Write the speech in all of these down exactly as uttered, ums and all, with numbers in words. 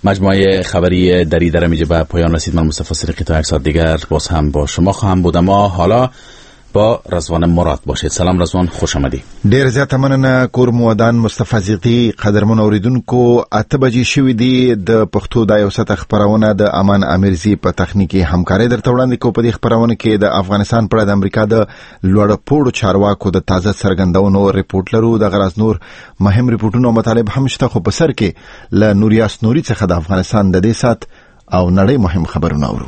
مجموعه خبری دری در میجه به پایان رسید. من مصطفی صدیقی تا یک ساعت دیگر باز هم با شما خواهم بود، اما حالا با رضوان مراد باشید. سلام رضوان، خوش آمدی. ډیر زیاته مننه کور مودان مصطفی صدیقی. قدرمن اوریدونکو، اته بجې شوې دي د پښتو د یو ساعت خبرونه د امان امیرزی په تخنیکی همکاري درته وړاندې کوو. په دې خبرونه کې د افغانستان پر د امریکا د لوړ پوړو چارواکو د تازه څرګندونو ریپورت لرو. د غراز نور مهم ریپورتونو مطالب هم شته، خو په سر کې ل نوریاس نوري څخه د افغانستان د دې سات او نړۍ مهم خبرونه اورو.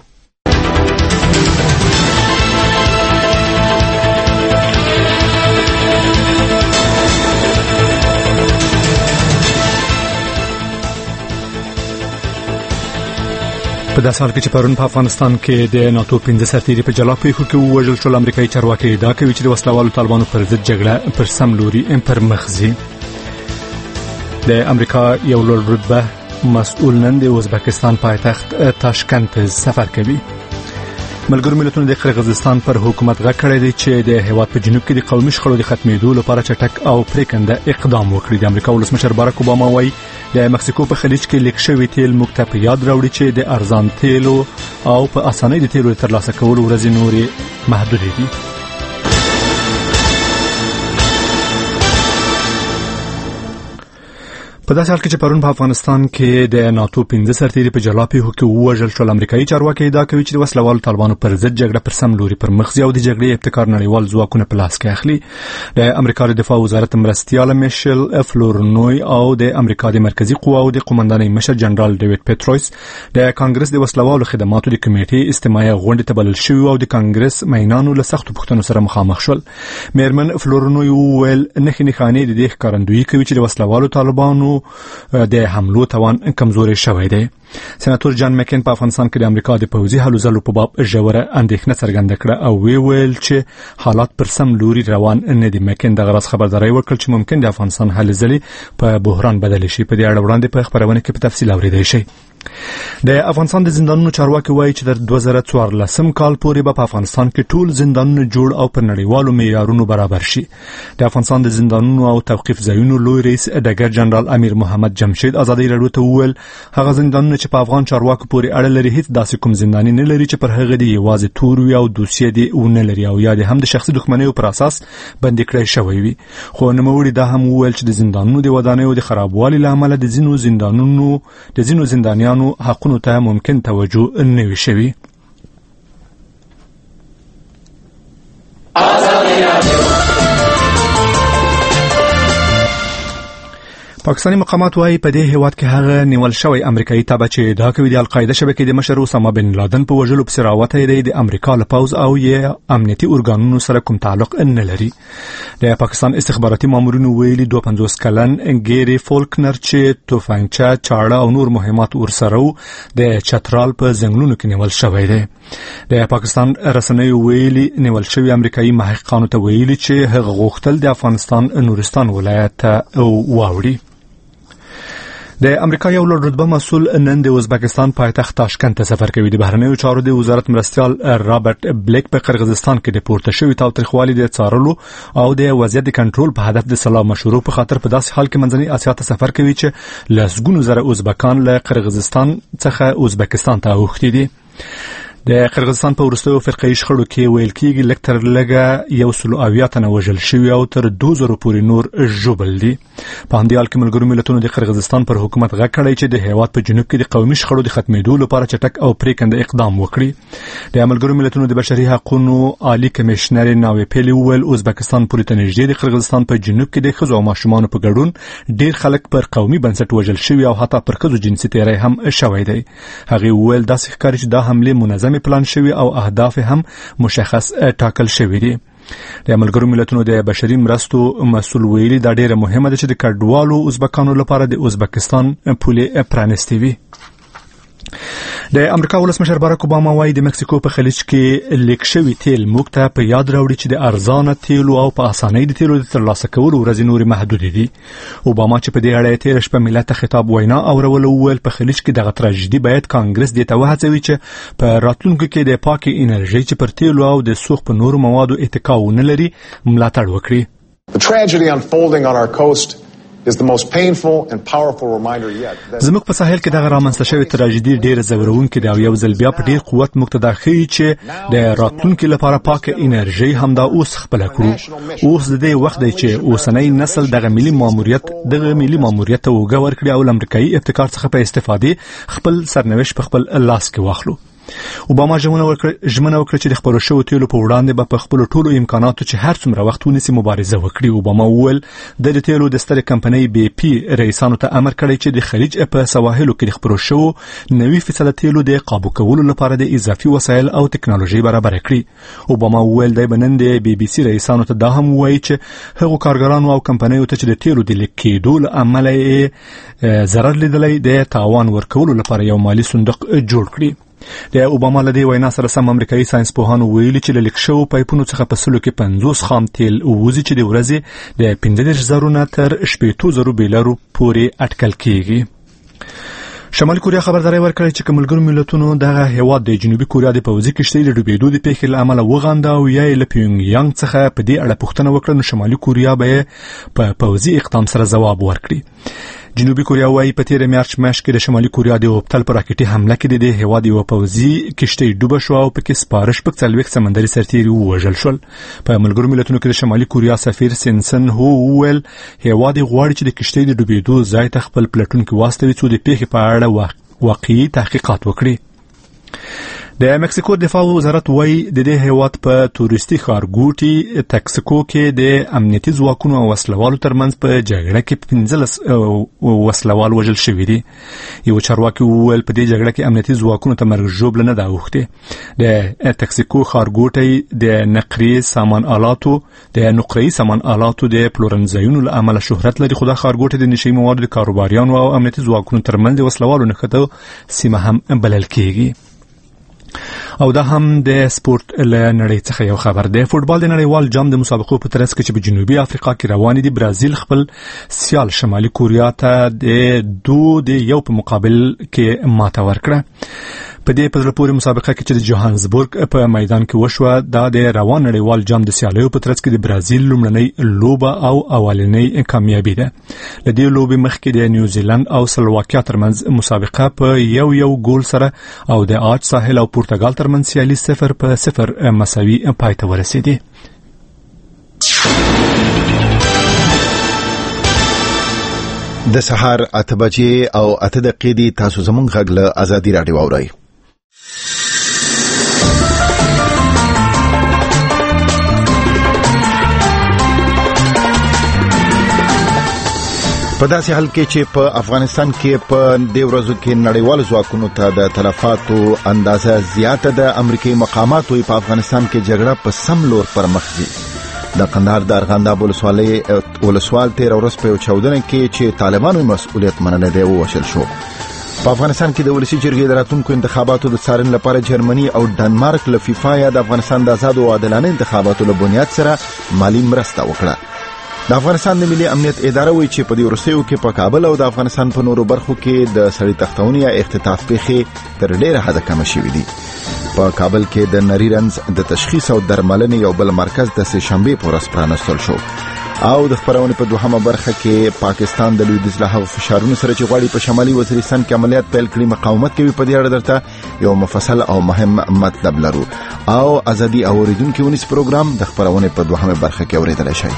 په داسې حال کې چې پرون په افغانستان کې د ناتو پنځه سرتیري په جلا پیښو کې ووژل شول، امریکایي چارواکي ادعا کوي چې د وسلوالو طالبانو پر ضد جګړه پر سم لوري پر مخ ځي. د امریکا یو لوړ رتبه مسؤل نن د ازبکستان پایتخت تاشکند سفر کوي. ملګرو ملتونو د قرغیزستان پر حکومت غږ کړی دی چې د هیواد په جنوب کې د قومي شخړو د ختمېدو لپاره چټک او پریکنده اقدام وکړي. د امریکا ولسمشر باراک اوباما وایي د مکسیکو په خلیج کې لیک شوی تیل موږ ته په یاد راوړي چې د ارزان تیلو او په اسانۍ د تیلو ترلاسه کولو ورځې نورې محدودې دي. په داسې حال کې چې پرون په افغانستان کې د ناتو پنځه سرتیري په جلا پیښو کې ووژل شول، امریکایي چارواکي ادعا کوي چې د وسلوالو طالبانو پر ضد جګړه پر سم لوري پر مخ ځي او د جګړې ابتکار نړیوال ځواکونه په لاس کې اخلي. د امریکا د دفاع وزارت مرستیال میشل فلورنوی او د امریکا د مرکزی قواو د قومندانۍ مشر جنرال ډیوډ پیټروس د کانګرس د وسلوالو خدماتو د کمیټې استماعي غونډه ته بلل شوی او د کانګرس مینانو له سختو پوښتنو سره مخامخ شول. میرمن فلورنوی وویل نخې نښانې د دې ښکارندویي کوي چې د وسلوالو طالبانو د حملو توان کمزوري شوی دی. سېناتور جان مکین په افغانستان کې د امریکا د پوځي هلو ځلو په باب ژوره اندېښنه څرګنده کړه او وی ویل چې حالات پر سم لوري روان نه دي. مکین د غرض خبرداري ورکړه چې ممکن د افغانستان هلې ځلې په بحران بدل شي. په دې اړه وړاندې په خبرونه کې په تفصیل اوریدای شي. د افغانستان د زندانونو چارواکي وایي چې د دوه زره څوارلسم کال پورې به په افغانستان کې ټول زندانونه جوړ او پر نړیوالو معیارونو برابر شي. د افغانستان د زندانونو او توقيف ځایونو لوی رئیس ډګر جنرال امیر محمد جمشید ازادي راډیو ته وویل هغه زندانونه چې په افغان چارواکو پورې اړه لري هیڅ داسې کوم زنداني نه لري چې پر هغه دی یوازې تور وي او دوسیه دی ونه لري او یا د هم د شخصي دښمنۍ پر اساس بندي کړی شوی وي. خو نوموړي دا هم وویل چې د زندانونو د ودانیو د خرابوالي لامل د ځینو زندانونو د ځینو زندانیانو حقونو ته ممکن توجه نه وي شوی. پاکستانی مقامات وايي په دې هیواد کې هغه نیول شوی امریکایي تابع چې ادعا کوي د القاعده شبکې د مشر اسامه بن لادن په وژلو پسې راوته دی د امریکا له پوز او یې امنیتي ارګانونو سره کوم تعلق نه لري. د پاکستان استخباراتي مامورینو ویلي دوه پنځوس کلن ګيري فولکنر چې توفنګچه چاړه او نور مهمات ورسره د چترال په ځنګلونو کې نیول شوی دی. د پاکستان رسنیو ویلي نیول شوی امریکایي محققانو ته ویلي چې هغه غوښتل د افغانستان نورستان ولایت او واوړي. د امریکا یو لوړ رتبه مسؤل نن د ازبکستان پایتخت تاشکند ته سفر کوي. د بهرنیو چارو د وزارت مرستیال رابرټ بلیک په قرغیزستان کې د پورته شوی تاوتریخوالي د څارلو او د وضعیت د کنټرول په هدف د سلا مشورو په خاطر په داسې حال کې منځنۍ اسیا ته سفر کوي چې لسګونو زره ازبکان له قرغیزستان څخه ازبکستان ته اوښتي دي. د قرغیزستان په وروستیو فرقه‌ای شخړو کې ویل کېږي لږ تر لږه یو سل اویا تنه وژل شوي او تر دوه زره پورې نور ژوبل دي. په همدې حال کې ملګرو ملتونو د قرغیزستان پر حکومت غږ کړی چې د هیواد په جنوب کې د قومي شخړو د ختمېدو لپاره چټک او پریکنده اقدام وکړي. د ملګرو ملتونو د بشري حقوقو عالی کمشنر ناوی پیلی ویل ازبکستان پورې ته نږدې د قرغیزستان په جنوب کې د ښځو او ماشومانو په ګډون ډیر خلک پر قومي بنسټ وژل شوي او حتی پر ښځو جنسي تیری هم شوی دی. هغه ویل داسې ښکاري چې دا حمله منظم پلان شوی او اهداف هم مشخص ټاکل شوی دي. د ملګرو ملتونو د بشري مرستو مسؤل ویلي دا ډیره مهمه ده چې د کډوالو ازبکانو لپاره د ازبکستان پولې پرانستې وي. د امریکا ولسمشر باراک اوباما وايي د مکسیکو په خلیج کې لیک شوی تیل موږ ته په یاد راوړي چې د ارزانه تیلو او په اسانۍ د تیلو د ترلاسه کولو ورځې نورې محدودې دي. اوباما چې په دې اړه تیر شپه ملت ته خطاب وینا اورول وویل په خلیج کې دغه تراژیدي باید کانګرس دې ته وهڅوي چې په راتلونکو کې د پاکي انرژي چې پر تیلو او د سوخ په نورو موادو اتکا ونه لري ملاتړ وکړي. The tragedy unfolding on our coast is the most painful and powerful reminder yet. زموږ په ساحل کې دغه رامنځته شوې تراژیدي ډېر زورونکې ده او یو ځل بیا په ډېر قوت موږ ته دا ښیي چې د راتلونکي لپاره پاکه انرژي همدا اوس خپله کړو. اوس د دې وخت دی چې اوسنی نسل دغه ملي ماموریت دغه ملي ماموریت ته اوږه ورکړي او له امریکایي ابتکار څخه په استفادې خپل سرنوشت په خپل لاس کې واخلو. اوباما ژمنه وکړه ژمنه وکړه چې د خپلو شویو تیلو په وړاندې به په خپلو ټولو امکاناتو چې هر څومره وخت ونیسي مبارزه وکړي. اوباما وویل د د تیلو د سترې کمپنۍ بي پي رئیسانو ته امر کړی چې د خلیج په سواحلو کې د خپلو شویو نوي فیصده تیلو د قابو کولو لپاره د اضافي وسایل او ټکنالوژي برابر کړي. اوباما وویل د بنن د بي بي سي رئیسانو ته دا هم وایي چې هغو کارګرانو او کمپنیو ته چې د تیلو د لیک کېدو له امله یې ضرر لیدلی د تاوان ورکولو لپاره یو مالي صندوق جوړ کړي. د اوباما له دې وینا سره سم امریکایي ساينس پوهانو ویلي چې له لیک شوو پایپونو څخه په سلو کې پنځوس خام تیل ووځي چې د ورځې د پنځه دېرش زرو نه تر شپېتو زرو بیلرو پورې اټکل کیږي. شمالي کوریا خبرداري ورکړه چې ملګرو ملتونو دغه هیواد د جنوبي کوریا د پوځي کشتۍ د ډوبېدو د پیښې له امله وغانده او یا له پیونګ یانګ څخه په دې اړه پوښتنه وکړه نو شمالي کوریا به په پوځي اقدام سره ځواب ورکړي. جنوبي کوریا وايي په تیر مارچ میاشت کې د شمالي کوریا د اوبتل پر راکټي حمله کې د هیواد یو پوځي کشتۍ ډوبه شو او پکې سپارش په څلوېښت سمندري سرتیري ووژل شول. په ملګرو ملتونو کې د شمالي کوریا سفیر سینسن هو وویل هیواد غواړي چې د کشتۍ د ډوبېدو ځای ته خپل پلټونکي واستوي څو د پیښې په اړه واقعي تحقیقات وکړي. د مکسیکو دفاع وزارت وايي د دې هیواد په تورستي ښارګوټي تکسیکو کې د امنیتي ځواکونو او وسلوالو ترمنځ په جګړه کې پنځلس وسلوال وژل شوي دي. یو چارواکي وویل په دې جګړه کې امنیتي ځواکونو ته مرګ ژوبله نه ده اوښتې. د تکسیکو ښارګوټي د نقري سامان آلاتو د نقري سامان آلاتو د پلورنځایونو له امله شهرت لري خو د ښارګوټي د نشي موادو د کاروباریانو او امنیتي ځواکونو ترمنځ د وسلوالو نښته سیمه هم بلل کیږي. او دا هم د سپورت له نړۍ څخه یو خبر دی. فوټبال د نړیوال جام د مسابقو په ترڅ کې چې په جنوبي افریقا کې روان دي برازیل خپل سیال شمالي کوریا ته د دو د یو په مقابل کې ماته ورکړه. په دې په پورې مسابقه کې چې د جوهانسبورګ په میدان کې وشوه دا د روان نړیوال جام د سیالیو په ترڅ کې د برازیل لومړنۍ لوبه او اولنۍ کامیابي ده. له دې لوبې مخکې د نیوزیلند او سلواکیا ترمنځ مسابقه په یو یو ګول سره او د آج ساحل او پرتګال ترمنځ سیالي صفر په صفر مساوي پای ته ورسېدې. د سهار اته بجې او اته دقیقې دي. تاسو زموږ غږ له ازادي رادیو اورئ. په داسې حال کې چې په افغانستان کې په دې ورځو کې نړیوال ځواکونو ته د تلفاتو اندازه زیاته د امریکایي مقاماتو په افغانستان کې جګړه په سم لور پر مخ ځي. د قندهار د ارغنداب ولسوالۍ ولسوال تیر ورځ په چاودنه کې چې طالبانو مسؤلیت مننه دی ووشل شو. په افغانستان کې د ولسی جرګې د راتلونکو انتخاباتو د څارنې لپاره جرمني او ډنمارک له فیفا یا د افغانستان د آزاد او عادلانه انتخاباتو له بنیاد سره مالی مرسته وکړه. د افغانستان د ملي امنیت اداره وایي چې په دې وروستیو کې په کابل او د افغانستان په نورو برخو کې د سړي تختونې یا اختطاف پیښې تر ډیره حده کم شوې دي. په کابل کې د نری رنځ د تشخیص او درملنې یو بل مرکز د سه شنبه په ورځ پرانستل شو. او د خبرونې په دوهمه برخه کې پاکستان د لویدیځ له هغو فشارونو سره چې غواړي په شمالي وزیرستان کې عملیات پیل کړي مقاومت کوي. په دې اړه درته یو مفصل او مهم مطلب لرو. او ازادي اوریدونکو ونیس پروګرام د خبرونې په دوهمه برخه کې اوریدل شي.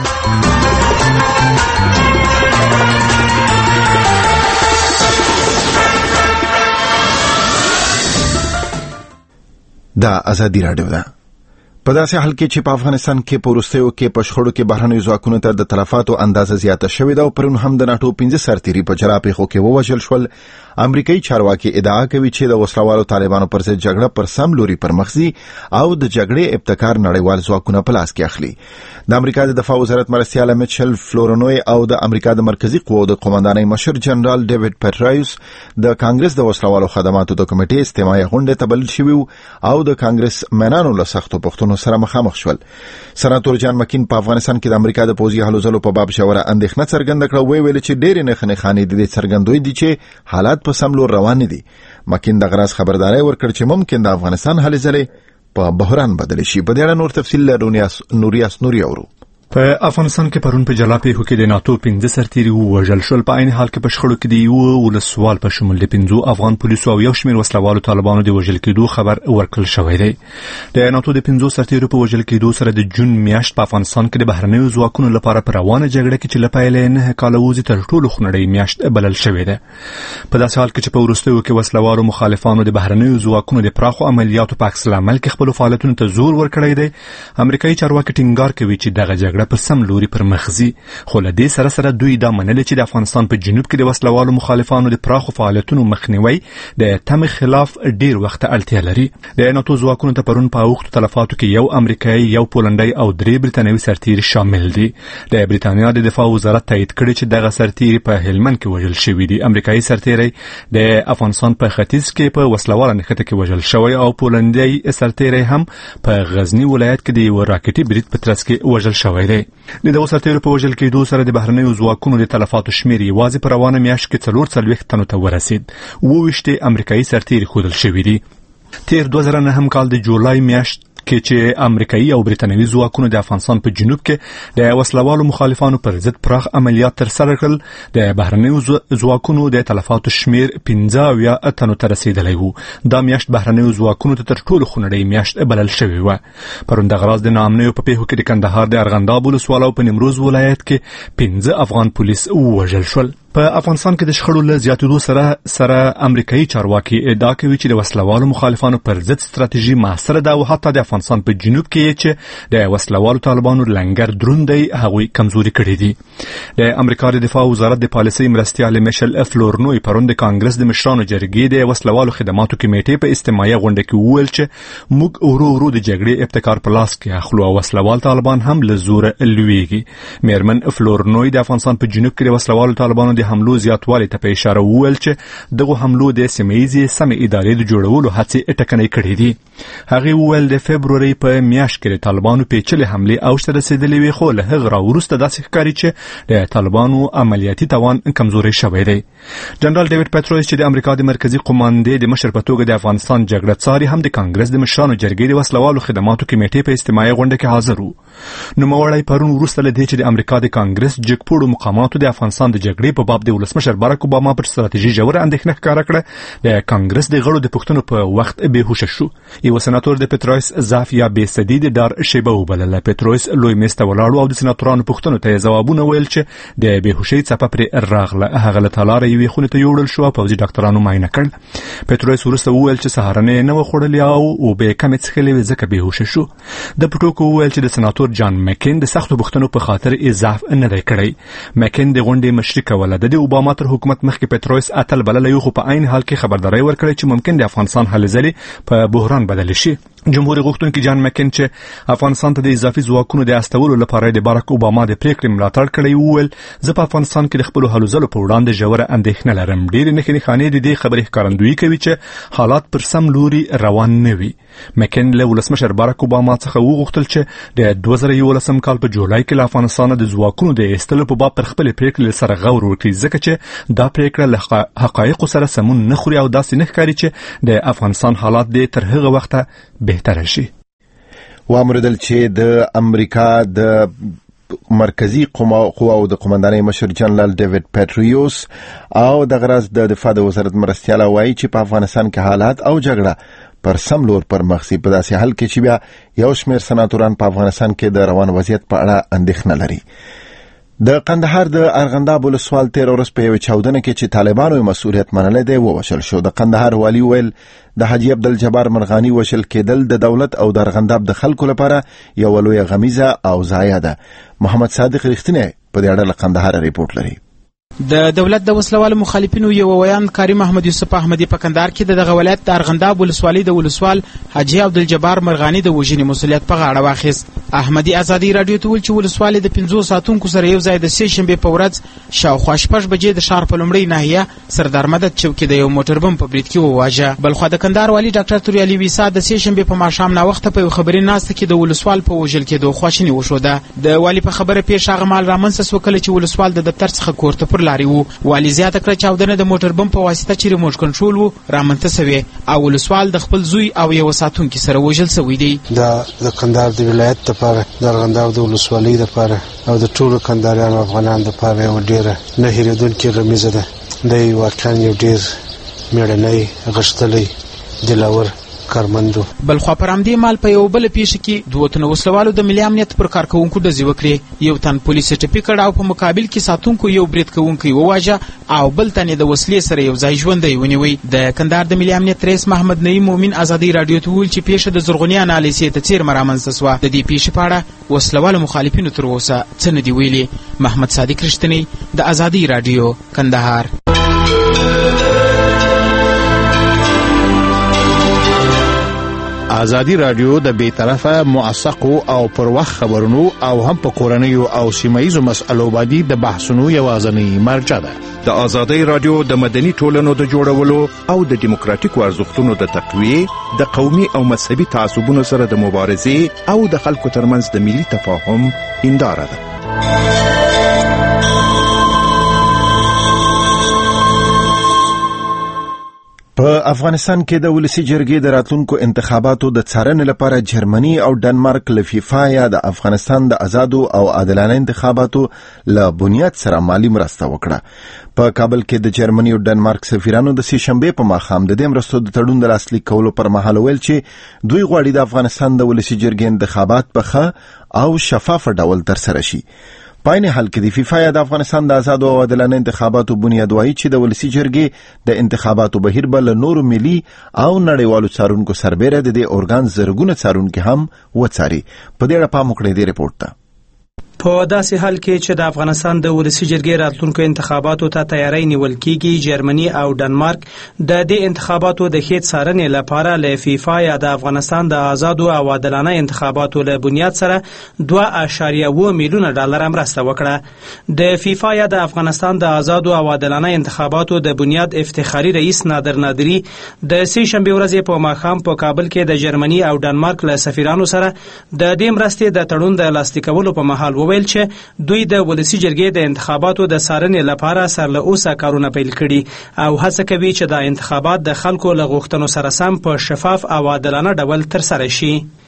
دا ازادي رادیو ده. په داسې حال کې چې په افغانستان کې په وروستیو کې په شخړو کې بهرنیو ځواکونو ته د تلفاتو اندازه زیاته شوې ده او پرون هم د ناټو پنځه سرتیري په جلا پیښو کې ووژل شول. امریکایي چارواکي ادعا کوي چې د وسلوالو طالبانو پر ضد جګړه پر سم لوري پر مخ ځي او د جګړې ابتکار نړیوال ځواکونه په لاس کې اخلي. د امریکا د دفاع وزارت مرستیال میچل فلورنوی او د امریکا د مرکزی قوو د قومندانۍ مشر جنرال ډیوډ پټرایوس د کانګرس د وسلوالو خدماتو د کمیټې استماعي غونډه ته بلل شوی او د کانګرس منانو له سختو پښتنو سره مخامخ شول. سناتور جان مکین په افغانستان کې د امریکا د پوځي هلو ځلو په باب شوره اندېښنه څرګنده کړه. وی ویل چې ډېر نه خنې خانې د څرګندوي دي چې حالات په سم لور روان دي. مکین د غراس خبرداري ورکړ چې ممکن د افغانستان هلې ځلې په بحران بدل شي. په دې اړه نور تفصیل له نوریاس نوري اورو. په افغانستان کې پرون په جلا پیښو کې د ناتو پنځه سرتیري ووژل شول. په عین حال کې په شخړو کې د یو ولسوال په شمول د پنځو افغان پولیسو او یو شمېر وسلوالو طالبانو د وژل کېدو خبر ورکړل شوی دی. د ناتو د پنځو سرتیرو په وژل کېدو سره د جون میاشت په افغانستان کې د بهرنیو ځواکونو لپاره په روانه جګړه کې چې له پیلې نه کاله وځي تر ټولو خونړۍ میاشت بلل شوې ده. په داسې حال کې چې په وروستیو کې وسلوالو مخالفانو د بهرنیو ځواکونو د پراخو عملیاتو په عکس العمل کې خپل فعالیتونو ته زور ورکړی دی، امریکایي چارواکي ټینګار کوي چې دغه جګړه په سم لوري پر مخزي، خو له دې سره سره دوی دا منلي چې د افغانستان په جنوب کې د وسلوالو مخالفانو د پراخو فعالیتونو مخنیوي د تم خلاف ډیر وخت اړتیا لري. د ناتو ځواکونو ته پرون په اوښتو تلفاتو کې یو امریکایي، یو پولنډي او درې برتانوي سرتیري شامل دي. د برتانیا د دفاع وزارت تایید کړی چې دغه سرتیري په هلمند کې وژل شوي دي. امریکایي سرتیري د افغانستان په ختیځ کې په وسلواله نښته کې وژل شوی او پولنډي سرتیري هم په غزنی ولایت کې د یو راکټي برید په ترڅ کې وژل شوی دی. د دغو سرتیرو په وژل کېدو سره د بهرنیو ځواکونو د تلفاتو شمېر یوازې په روانه میاشت کې څلور څلوېښت تنو ته ورسید. اووه ویشت امریکایي سرتیري ښودل شوي دي. تیر دوه زره نهم کال د جولای میاشت کې چې امریکایي او برتانوي ځواکونو د افغانستان په جنوب کې د وسلوالو مخالفانو پر ضد پراخ عملیات ترسره کړل، د بهرنیو ځواکونو د تلفاتو شمېر پنځه اویا تنو ته رسیدلی و. دا میاشت بهرنیو ځواکونو ته تر ټولو خونړۍ میاشت بلل شوې وه. پرون دغه ورځ د ناامنیو په پیښو کې د کندهار د ارغنداب ولسوالۍ او په نیمروز ولایت کې پنځه افغان پولیس ووژل شول. په افغانستان کې د شخړو له زیاتېدو سره سره امریکایي چارواکي ادعا کوي چې د وسلوالو مخالفانو پر ضد ستراتیژي موثره ده او حتی د افغانستان په جنوب کې چې د وسلوالو طالبانو لنګر دروند دی هغوی کمزوري کړي دي. د امریکا د دفاع وزارت د پالیسۍ مرستیال میشل فلورنوی پرون د کانګرس د مشرانو جرګې د وسلوالو خدماتو کمیټې په استماعي غونډه کې وویل چې موږ ورو ورو د جګړې ابتکار په لاس کې اخلو او وسلوال طالبان هم له زوره لویږي. میرمن فلورنوی د افغانستان په جنوب کې د وسلوالو طالبانو د حملو زیاتوالی ته په اشاره وویل چې دغه حملو د سیمه‌یزې سمې ادارې د جوړولو هڅې ټکنۍ کړې دي. هغه وویل د فبروري په میاشت کې د طالبانو پیچلې حملې اوج ته رسیدلې وي، خو له هغه راوروسته داسې ښکاري چې د طالبانو عملیاتي توان کمزوری شوی دی. جنرال ډیوډ پټرویس چې د امریکا د مرکزی قوماندې د مشر په توګه د افغانستان جګړه څاري هم د کانګرس د مشرانو جرګې د وسلوالو خدماتو کمیټې په استماعي غونډه کې حاضر و. نوموړی پرون وروسته له دې چې د امریکا د کانګرس جګپوړو مقاماتو د افغانستان د جګړې په باب د ولسمشر باراک اوباما پر ستراتیژي ژوره اندېښنه ښکاره کړه، د کانګرس د غړو د پوښتنو په وخت بېهوشه شو. یو سناتور د پټرویس ضعف یا بېسدي د ډار شیبه وبلله. پټرویس لوی میز ته ولاړ او د سناتورانو پوښتنو ته یې ځوابونه ویل چې د بېهوشۍ څپه پرې راغله. هغه له تالاره یوې خونې ته یوړل شو او پوځي ډاکټرانو معاینه کړ. پټرویس وروسته وویل چې سهارنۍ نه وه خوړلې او اوبه یې کمې څښلې وې ځکه بېهوشه شو. د پټوکو وویل چې د سناتور جان مکین د سختو پوښتنو په خاطر یې ضعف نه دی کړی. مکین د غونډې مشري کوله. د اوباما تر حکومت مخکې پټرویس اتل بللی و، خو په عین حال کې خبرداری ورکړی چې ممکن د افغانستان هلې ځلې په بحران بدل شي. جمهور غوښتونکي جان مکین چې افغانستان ته د اضافي ځواکونو د استولو لپاره د باراک اوباما د پریکړې ملاتړ کړی وویل زه په افغانستان کې د خپلو هلو ځلو په وړاندې ژوره اندېښنه لرم. ډېرې نښې نښانې د دې خبرې ښکارندویي کوي چې حالات پر سم لوري روان نه وي. مکین له ولسمشر باراک اوباما څخه وغوښتل چې د دوه زره یولسم کال په جولای کې له افغانستانه د ځواکونو د ایستلو په باب پر خپلې پریکړې سره غور وکړي، ځکه چې دا پریکړه له حقایقو سره سمون نه خوري او داسې نه ښکاري چې د افغانستان حالات دې تر هغه وخته بهتره شي. وامردل چې د امریکا د مرکزی قواو د قومندانۍ مشر جنرال ډیوډ پټریوس او د غرض د دفاع د وزارت مرستیال وایي چې په افغانستان کې حالات او جګړه پر سم لور پر مخ سي. په داسې حال کې چې بیا یو شمېر سناتوران په افغانستان کې د روان وضعیت په اړه اندېښنه لري. د قندهار د ارغنداب ولسوال تیر ورځ په یو چاودنه کې چې طالبانو مسؤلیت منلی دی ووژل شو. د قندهار والی ویل د حاجی عبدالجبار مرغانی وژل کېدل د دولت او د ارغنداب د خلکو لپاره یو لویه غمیزه او ضایعه ده. محمد صادق رښتینی په دې اړه له قندهار ریپورت لري. د دولت د وسلوالو مخالفینو یو ویان کاری محمد یوسف احمدی په کندهار کې د دغه ولایت د ارغنداب ولسوالۍ د ولسوال حاجی عبدالجبار مرغانی د وژنې مسؤلیت په غاړه واخیست. احمدی ازادي رادیو ته ویل چې ولسوالۍ د پنځو ساتونکو سره یو ځای د سې شنبې په ورځ شاوخوا شپږ بجې د ښار په لومړۍ ناحیه سردار مدد چوکۍ د یو موټر بم په برید کې وواژه. بلخوا د کندهار والي ډاکټر توریالي ویسا د سې شنبې په ماښام ناوخته په یو خبري ناسته کې د ولسوال په وژل کېدو خواشیني وښوده. د والي په خبره پیښ هغه مهال رامنځته شو کله چې ولسوال د دفتر څخه کور ته پر لارې وو. والي زیاته کړه چې چاودنه د موټر بم په واسطه چې ریموټ کنټرول وو رامنځته سوې او ولسوال د خپل زوی او یو ساتونکي سره وژل سوی دی. دا د کندهار د ولایت لپاره د ارغنداب د ولسوالۍ لپاره او د ټولو کندهاریانو افغانانو لپاره یو ډېره نه هېرېدونکې غمیزه ده. دی واقعا یو ډېر مېړنی غښتلی دلاور کارمندو. بلخوا پر همدې مال په یو بله پیښه کې دوه تنه وسلوالو د ملي امنیت پر کارکوونکو ډزې وکړې. یو تن پولیس یې ټپي کړ او په مقابل کې ساتونکو یو برید کوونکی وواژه او بل تن یې د وسلې سره یو ځای ژوندی ونیوی. د کندهار د ملي امنیت رئیس محمد نعیم مومن ازادۍ راډیو ته وویل چې پیښه د زرغونې انالیسې ته څیرمه رامنځته سوه. د دې پیښې په اړه وسلوالو مخالفینو تر اوسه څه نه دي ویلي. محمد صادق رښتینی د ازادۍ راډیو کندهار. ازادي رادیو د بیطرفه موثقو او پر وخت خبرونو او هم په کورنیو او سیمایي مسألو باندې د بحثونو یوازنی مرجع ده. د ازادي رادیو د مدني ټولنو د جوړولو او د دیموکراتیکو ارزښتونو د تقویه، د قومي او مذهبي تعصبونو سره د مبارزې او د خلکو ترمنځ د ملي تفاهم هنداره ده. په افغانستان کې د ولسی جرګې د راتلونکو انتخاباتو د څارنې لپاره جرمني او ډنمارک له فیفا یا د افغانستان د آزادو او عادلانه انتخاباتو له بنیاد سره مالی مرسته وکړه. په کابل کې د جرمني او ډنمارک سفیرانو د سې شنبې په ماښام د دې مرستو د تړون د لاسلیک کولو پر مهال ویل چې دوی غواړي د افغانستان د ولسی جرګې انتخابات په ښه او شفاف ډول ترسره شي. پاینه حال کې د فیفا یا د افغانستان د آزادو او عادلانه انتخاباتو بنیاد وایي چې د ولسی جرګې د انتخاباتو بهیر به له نورو ملي او نړیوالو څارونکو سربېره د دې اورګان زرګونه څارونکي هم وڅاري. په دې اړه پام وکړئ د ریپورت ته. په داسې حال کې چې د افغانستان د ولسی جرګې راتلونکو انتخاباتو ته تیاری نیول کیږي، جرمني او ډنمارک د دې انتخاباتو د ښې څارنې لپاره له فیفا یا د افغانستان د آزادو او عادلانه انتخاباتو له بنیاد سره دوه اعشاریه اووه میلیونه ډالر مرسته وکړه. د فیفا یا د افغانستان د آزادو او عادلانه انتخاباتو د بنیاد افتخاري رئیس نادر نادری د سې شنبې ورځې په ماښام په کابل کې د جرمني او ډنمارک له سفیرانو سره د دې مرستې د تړون د لاسلیکولو په مهال وویل چې دوی د ولسی جرګې د انتخاباتو د څارنې لپاره سر له اوسه کارونه پیل کړي او هڅه کوي چې د انتخابات د خلکو له غوښتنو سره سم په شفاف او عادلانه ډول ترسره شي.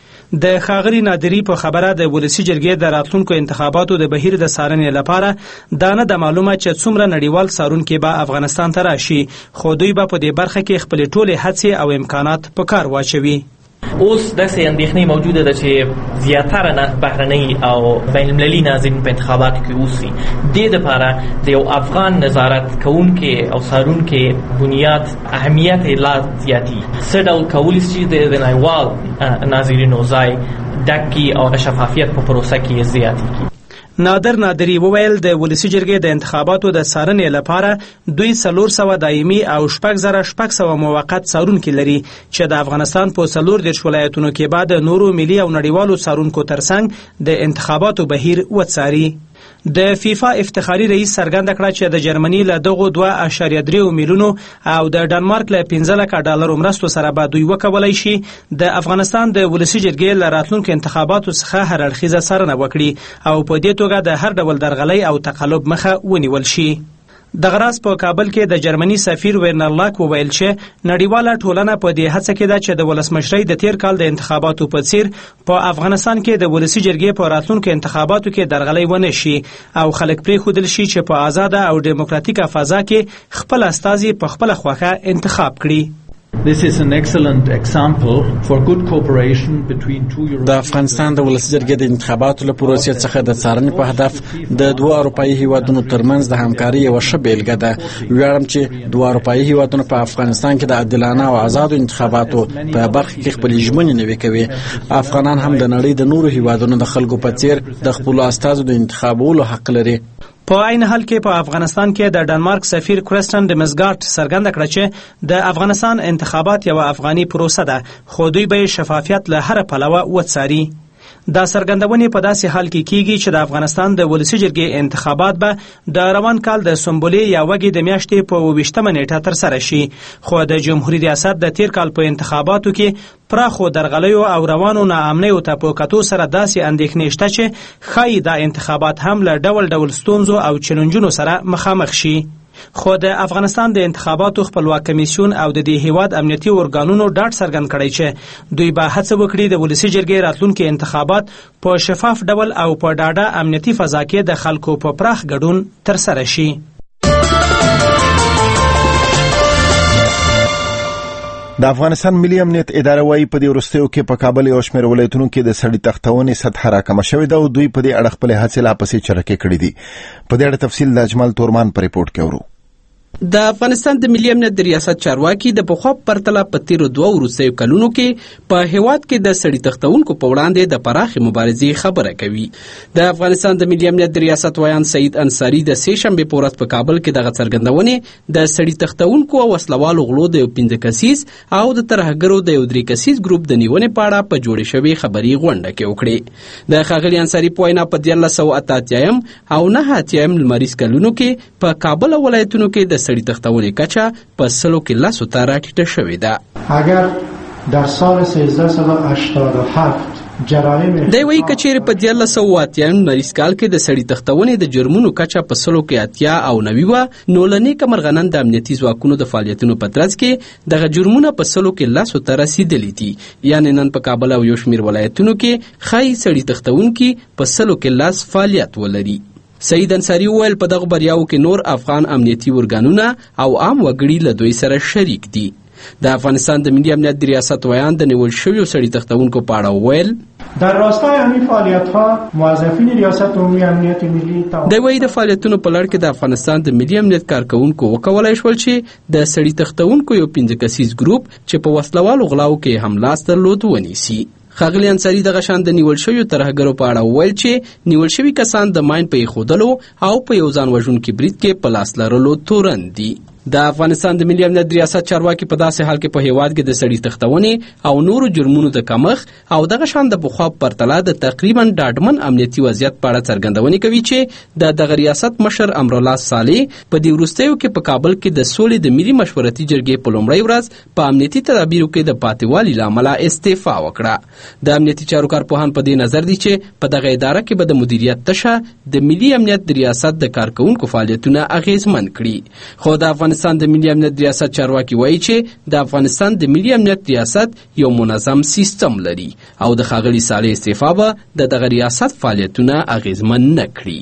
د ښاغلي نادری په خبره د ولسی جرګې د راتلونکو انتخاباتو د بهیر د څارنې لپاره دا نه د معلومه چې څومره نړیوال څارونکي به افغانستان ته راشي، خو دوی به په دې برخه کې خپلې ټولې هڅې او امکانات په کار واچوي. اوس داسې اندېښنې موجوده ده چې زیاتره نه بهرنۍ او بین المللي ناظرین په انتخاباتو کې اوسي. دې دپاره د یو افغان نظارت کوونکي او څارونکي بنیاد اهمیت یې لا زیاتي. څه ډول کولی شي د نړیوال ناظرینو ځای ډک کړي او د شفافیت په پروسه کې یې زیات کړي. نادر نادری وویل د ولسی جرګې د انتخاباتو د څارنې لپاره دوی څلور سوه دایمي او شپږ زره شپږ سوه موقت څارونکي لري چې د افغانستان په څلور دېرش ولایتونو کې به د نورو ملي او نړیوالو څارونکو ترڅنګ د انتخاباتو بهیر وڅاري. د فیفا افتخاري رئیس څرګنده کړه چې د جرمني له دغو دوه اعشاریه درې میلیونو او د ډنمارک له پنځه لکه ډالرو مرستو سره به دوی وکولی شي د افغانستان د ولسی جرګې له راتلونکو انتخاباتو څخه هر اړخیزه څارنه وکړي او په دې توګه د هر ډول درغلۍ او تقلب مخه ونیول شي. دغه راز په کابل کې د جرمني سفیر ویرنر لاک وویل چې نړیواله ټولنه په دې هڅه کې ده چې د ولسمشرۍ د تیر کال د انتخاباتو په څیر په افغانستان کې د ولسی جرګې په راتلونکو انتخاباتو کې درغلۍ ونه شي او خلک پرېښودل شي چې په آزاده او ډیموکراتیکه فضا کې خپل استازي په خپله خوښه انتخاب کړي. This is an excellent example for good cooperation between two European. د افغانستان د ولسی جرګې د انتخاباتو له پروسې څخه د څارنې په هدف د دوه اروپایي هیوادونو ترمنځ د همکارۍ یوه ښه بیلګه ده. ویاړم چې دوه اروپایي هیوادونه په افغانستان کې د عادلانه او آزادو انتخاباتو په برخه کې خپلې ژمنې نوي کوي. افغانان هم د نړۍ د نورو هیوادونو د خلکو په څیر د خپلو استازو د انتخابولو حق لري. په عین حال کې په افغانستان کې د ډنمارک سفیر کرستن ډمسګارټ څرګنده کړه چې د افغانستان انتخابات یوه افغاني پروسه ده، خو دوی به شفافیت له هر پلوه وڅاري. دا څرګندونې په داسې حال کې کیږي چې د افغانستان د ولسي جرګې انتخابات به د روان کال د سنبلې یا وږي د میاشتې په اوویشتمه نیټه ترسره شي، خو د جمهوریت ریاست د تیر کال په انتخاباتو کې پراخو درغلیو او روانو ناامنیو ته په کتو سره داسې اندېښنې شته چې ښایي دا انتخابات هم له ډول ډول ستونزو او چیلنجونو سره مخامخ شي. خو د افغانستان د انتخاباتو خپلواک کمیسیون او د دې هیواد امنیتي ارګانونو ډاډ څرګند کړی چې دوی به هڅه وکړي د ولسي جرګې راتلونکي انتخابات په شفاف ډول او په ډاډه امنیتي فضا کې د خلکو په پراخ ګډون ترسره شي. د افغانستان ملي امنیت اداره وايي په دې وروستیو کې په کابل او شمېر ولایتونو کې د سړي تختونې سطح راکمه شوې ده او دوی په دې اړه خپلې هڅې لا پسې چرکې کړې دي. په دې اړه تفصیل د اجمل تورمان په ریپورت کې اورو. د افغانستان د ملي امنیت د ریاست چارواکي د پخوا پرتله په تیرو دوه وروستیو کلونو کې په هیواد کې د سړي تختونکو په وړاندې د پراخې مبارزې خبره کوي. د افغانستان د ملي امنیت د ریاست ویان سعید انصاري د سې شنبې په ورځ په کابل کې دغه څرګندونې د سړي تختونکو او وسلوالو غلو د یو پنځه کسیز او د ترهګرو د یو درې کسیز ګروپ د نیونې په اړه په جوړې شوې خبري غونډه کې وکړې. د ښاغلي انصاري په وینا په دیارلس سوه اته اتیایم او نهه اتیایم لمریز کلونو کې په کابل ولایتونو کې د سړي تختونې کچه په سلو کې لسو ته راټیټه شوې ده. اگر در سال سیزده سوه هشتاد و هفت دی وایي که چیرې په دیارلس سوه اتیایم لمریز کال کې د سړي تختونې د جرمونو کچه په سلو کې اتیا او نوي وه، نو له نیکه مرغه نن د امنیتي ځواکونو د فعالیتونو په ترڅ کې دغه جرمونه په سلو کې لسو ته رسیدلي دي. یعنې نن په کابل او یو شمېر ولایتونو کې ښایي سړي تختونکي په سلو کې لس فعالیت ولري. سعید انصاري وویل په دغه بریاو کې نور افغان امنیتي ارګانونه او عام وګړي له دوی سره شریک دي. د افغانستان د ملي امنیت د ریاست ویان د نیول شویو سړي تختونکو په اړه وویل در راستای همین فعالیت‌ها موظفین ریاست عمومی امنیت ملی د وایي د فعالیتونو په لړ کې د افغانستان د ملي امنیت کارکونکو وکولای شول چې د سړي تختونکو یو پنځه کسیز ګروپ چې په وسلوالو غلاو کې هم لاس درلود ونیسي. ښاغلي انصاري دغه شان د نیول شویو ترهګرو په اړه وویل چې نیول شوي کسان د ماین په ایښودلو او په یو ځان وژونکي برید کې په لاس لرلو تورن دي. د افغانستان د ملي امنیت ریاست چارواکي په داسې حال کې په هیواد کې د سړي تختونې او نورو جرمونو د کمښت او دغه شان د پخوا پرتله د تقریبا ډاډمن امنیتي وضعیت په اړه څرګندونې کوي چې د دغه ریاست مشر امرالله صالح په دې وروستیو کې په کابل کې د سولې د ملي مشورتي جرګې په لومړۍ ورځ په امنیتي تدابیرو کې د پاتېوالي له امله استعفا وکړه. د امنیتي چارو کارپوهان په دې نظر دي چې په دغه اداره کې به د مدیریت تشه د ملي امنیت د ریاست د کارکونکو فعالیتونه اغیزمن کړي. خو د افغانستان د ملي امنیت ریاست چارواکي وایي چې د افغانستان د ملي امنیت ریاست یو منظم سیستم لري او د ښاغلي صالح استعفا به د دغه ریاست فعالیتونه اغیزمن نه کړي.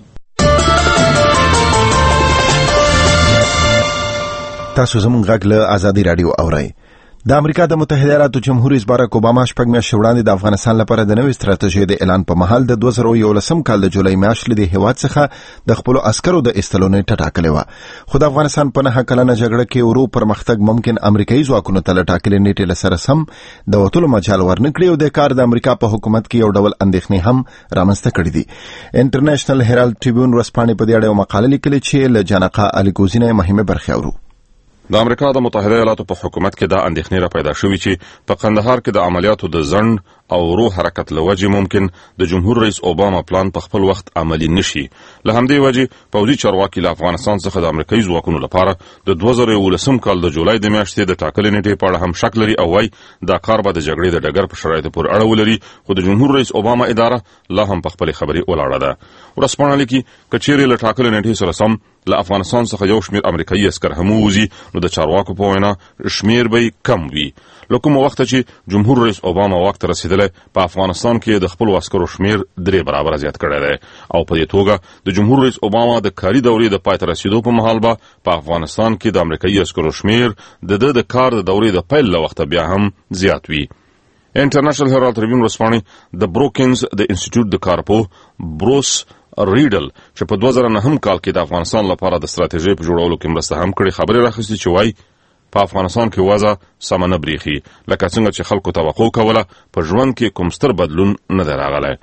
تاسو زموږ غږ له آزادي رادیو اورئ. د امریکا د متحده ایالاتو جمهور رئیس باراک اوباما شپږ میاشتې وړاندې د افغانستان لپاره د نوې ستراتیژۍ د اعلان په مهال د دوه زره یولسم کال د جولای میاشتې له دې هیواد څخه د خپلو عسکرو د ایستلو نیټه ټاکلې وه. خو د افغانستان په نهه کلنه جګړه کې ورو پرمختګ ممکن امریکایي ځواکونو ته له ټاکلې نیټې له سره سم د وتلو مجال ورنه کړي او د کار د امریکا په حکومت کې یو ډول اندېښنې هم رامنځته کړي دي. انټرنیشنل هیرالډ ټریبیون ورځپاڼې په دې اړه یو مقاله لیکلې چې له جانقه الیګوزي نه مهمه برخه اورو. د امریکا د متحده ایالاتو په حکومت کې دا اندېښنې را پیدا شوې چې په قندهار کې د عملیاتو د ځنډ او ورو حرکت له وجې ممکن د جمهور رئیس اوباما پلان په خپل وخت عملي نشي. له همدې وجې پوځي چارواکي له افغانستان څخه د امریکایي ځواکونو لپاره د دوه زره یولسم کال د جولای د میاشتې د ټاکلې نیټې په اړه هم شک لري او وايي دا کار به د جګړې د ډګر په شرایطو پورې اړه ولري. خو د جمهور رئیس اوباما اداره لا هم په خپلې خبرې ولاړه ده. ورځپاڼه لیکي که چیرې له ټاکلې نیټې سره سم له افغانستان څخه یو شمېر امریکایي عسکر هم ووځي نو د چارواکو په وینا شمېر به کم وي. له کومه وخته چې جمهور رئیس اوباما واک ته رسېدلی په افغانستان کې د خپلو عسکرو شمېر درې برابره زیات کړی دی او په دې توګه د جمهور رئیس اوباما د کاري دورې د پای ته رسېدو په مهال به په افغانستان کې د امریکایي عسکرو شمېر د ده د کار د دورې د پیل له وخته بیا هم زیات وي. انټرنیشنل هیرالډ ټریبیون ورځپاڼې د بروکینز د انسټیټیوټ د کارپوه بروس ریډل چې په دوه زره نهم کال کې د افغانستان لپاره د ستراتیژۍ په جوړولو کې مرسته هم کړې خبرې راخیستې چې وایي په افغانستان کې وضع سمه نه بریښي لکه څنګه چې خلکو توقع کوله په ژوند کې کوم ستر بدلون نه دی راغلی.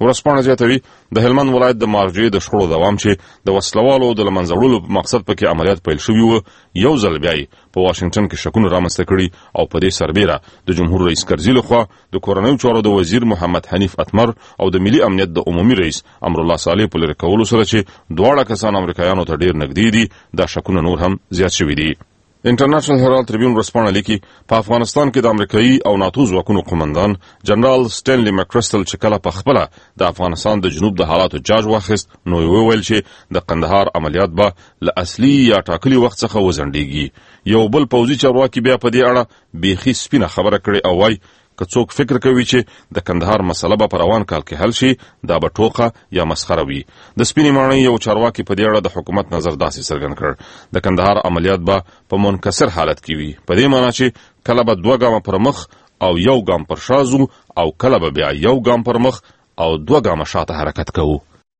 ورسپانه زیاتوي د هلمند ولایت د مارجې د شخړو دوام چې د وسلوالو د لمنځه وړلو په مقصد پکې عملیات پیل شوي وو یو ځل بیا په واشنگټن کې شکونه رامنځته کړي او په دې سربیره د جمهور رئیس کرزي لخوا د کورنیو چارو د وزیر محمد حنیف اتمر او د ملي امنیت د عمومي رئیس امرالله صالح په لرې کولو سره چې دواړه کسان امریکایانو ته ډیر نږدې دي دا شکونه نور هم زیات شوي دي. انټرنیشنل هرالد ټریبیون ورسپانه لیکي په افغانستان کې د امریکایي او ناتو ځواکونو قومندان جنرال سټینلی مکرسټل چې کله په خپله د افغانستان د جنوب د حالاتو جاج واخیست نو یې وویل چې د قندهار عملیات به له اصلي یا ټاکلي وخت څخه وځنډېږي. یو بل پوځي چارواکي بیا په دې اړه بیخي سپینه خبره کړې او وایي که څوک فکر کوي چې د کندهار مسله به په روان کال کې حل شي دا به ټوکه یا مسخره وي. د سپینې ماڼۍ یو چارواکي په دې اړه د حکومت نظر داسې څرګند کړ د کندهار عملیات به په منکسر حالت کې وي په دې معنی چې کله به دوه ګامه پر مخ او یو ګام پر شا ځو او کله به بیا یو ګام پر مخ او دوه ګامه شاته حرکت کوو.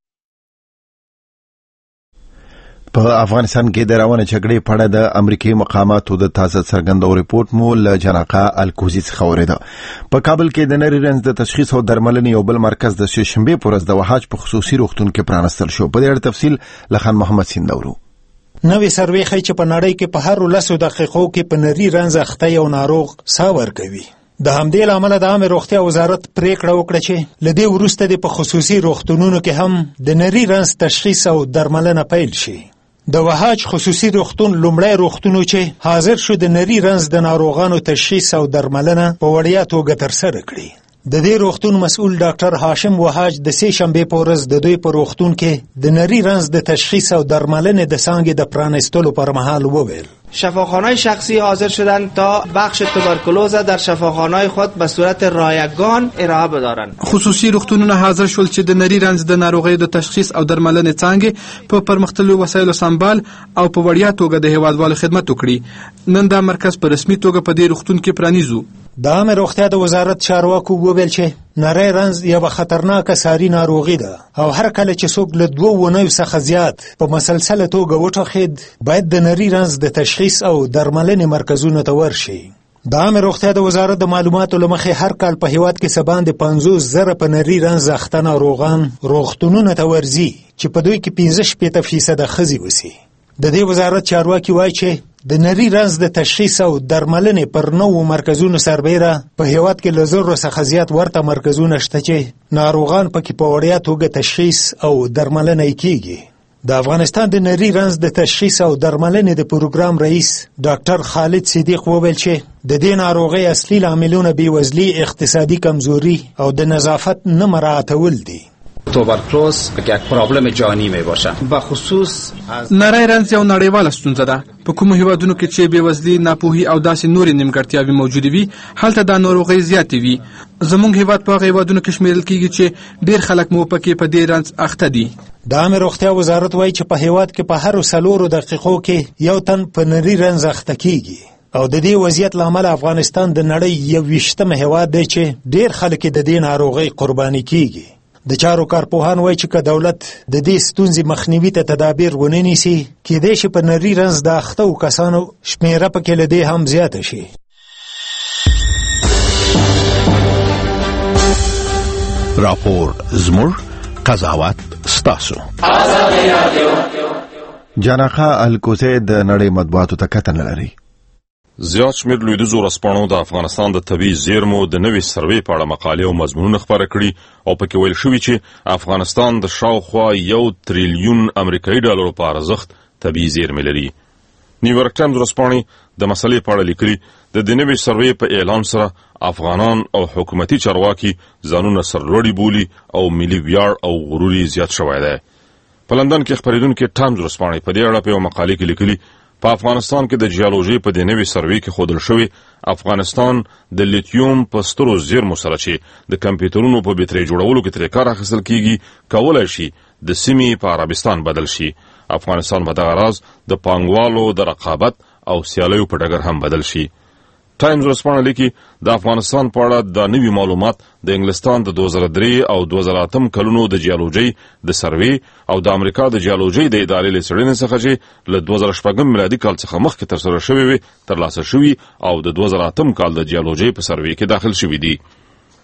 په افغانستان کې د روانه جګړې په اړه د امریکایي مقاماتو د تازه څرګندو رپورټ مو له جناقه الکوزي څخه اورېده. په کابل کې د نری رنځ د تشخیص او درملنې یو بل مرکز د شنبه په ورځ د وحاج په خصوصي روغتون کې پرانستل شو. په دې اړه تفصیل له خان محمد سیندورو. نوې سروې ښیي چې په نړۍ کې په هر لسو دقیقو کې په نری رنځ اخته یو ناروغ ساه ورکوي. د همدې له امله د عامه روغتیا وزارت پریکړه وکړه چې له دې وروسته د په خصوصي روغتونونو کې هم د نری رنځ تشخیص او درملنه پیل شي. د وحاج خصوصي روغتون لومړی روغتون چې حاضر شو د نری رنځ د ناروغانو تشخیص او درملنه په وړیا توګه ترسره کړي. د دې روغتون مسؤل ډاکټر هاشم وحاج د سه شنبه په ورځ د دوی په روغتون کې د نری رنځ د تشخیص او درملنې د څانګې د پرانستلو پر مهال وویل شفاخانه‌های شخصی حاضر شدند تا بخش توبرکلوز در شفاخانه‌های خود به صورت رایگان ارائه بدارند. خصوصي روغتونونه حاضر شول چې د نری رنځ د ناروغیو د تشخیص او درملنې څانګې په پرمختللو وسایلو سمبال او په وړیا توګه د هیوادوالو خدمت وکړي. نن دا مرکز په رسمي توګه په دې روغتون کې پرانیزو. د عامه روغتیا د وزارت چارواکو وویل چې نری رنځ یوه خطرناکه ساري ناروغي ده او هر کله چې څوک له دوه اونیو څخه زیات په مسلسله توګه وټوخېد باید د نری رنځ د تشخیص او درملنې مرکزونو ته ورشي. د عامه روغتیا د وزارت د معلوماتو له مخې هر کال په هیواد کې څه باندې پنځوس زره په نری رنځ اخته ناروغان روغتونونو ته ورځي چې په دوی کې پنځه شپېته فیصده ښځې اوسي. د دې وزارت چارواکي وایي چې د نری رنځ د تشخیص او درملنې پر نوو مرکزونو سربیره په هیواد کې له زرو څخه زیات ورته مرکزونه شته چې ناروغان پکې په وړیا توګه تشخیص او درملنه کیږي. د افغانستان د نری رنځ د تشخیص او درملنې د پروګرام رئیس ډاکټر خالد صدیق وویل چې د دې ناروغۍ اصلي لاملونه بېوزلي، اقتصادي کمزوری او د نظافت نه مراعاتول دي. توبرکلوز یک پرابلم جانی می باشه. به خصوص نری رنځ یو نړیواله ستونزه ده. په کومو هیوادونو کې چې بېوزلي، ناپوهي او داسې نورې نیمګړتیاوې موجودې وي هلته دا ناروغۍ زیاتې وي. زموږ هیواد په هغه هیوادونو کې شمیرل کیږي چې ډېر خلک مو پکې په دې رنځ اخته دي. د عامه روغتیا وزارت وایي چې په هیواد کې په هرو څلورو دقیقو کې یو تن په نری رنځ اخته کیږي او د دې وضعیت له امله افغانستان د نړۍ یو ویشتم هیواد دی چې ډېر خلک د دې ناروغۍ قرباني کیږي. د چارو کارپوهان وایي چې که دولت د دې ستونزې مخنیوي ته تدابیر ونه نیسي کیدای شي په نری رنځ د اخته کسانو شمیره پکې له دې هم زیاته شي. راپور زموږ قضاوت ستاسو. جناقه الکوزي د نړۍ مطبوعاتو ته کتنه لري. زیات شمیر لویدیځو ورځپاڼو د افغانستان د طبیعي زیرمو د نوې سروې په اړه مقالې او مضمونونه خپاره کړي او پکې ویل شوي چې افغانستان د شاوخوا یو تریلیون امریکایي ډالرو په ارزښت طبیعي زیرمې لري. نیویارک ټایمز ورځپاڼې د مسلې په اړه لیکلي د دې نوې سروې په اعلان سره افغانان او حکومتي چارواکي ځانونه سرلوړي بولي او ملي ویاړ او غرور زیات شوی دی. په لندن کې خپرېدونکې ټایمز ورځپاڼې په دې اړه په یوه مقالې کې لیکلي په افغانستان کې د جیولوژي په دې نوې سروې کې ښودل شوي افغانستان د لیتیوم په سترو زیرمو سره چې د کمپیوټرونو په بټرۍ جوړولو کې ترې کار اخیستل کیږي کولی شي د سیمې په عربستان بدل شي. افغانستان په دغه راز د پانګوالو د رقابت او سیالیو په ډګر هم بدل شي. ټایمز ورځپاڼه لیکي د افغانستان په اړه د نوي معلومات د انګلستان د دوه زره درې او دوه زره اتم کلونو د جیولوژي د سروې او د امریکا د جیولوژي د ادارې له څېړنې څخه چې له دوه زره شپږم میلادي کال څخه مخکې ترسره شوې وې ترلاسه شوي او د دوه زره اتم کال د جیولوژي په سروې کې داخل شوي دي.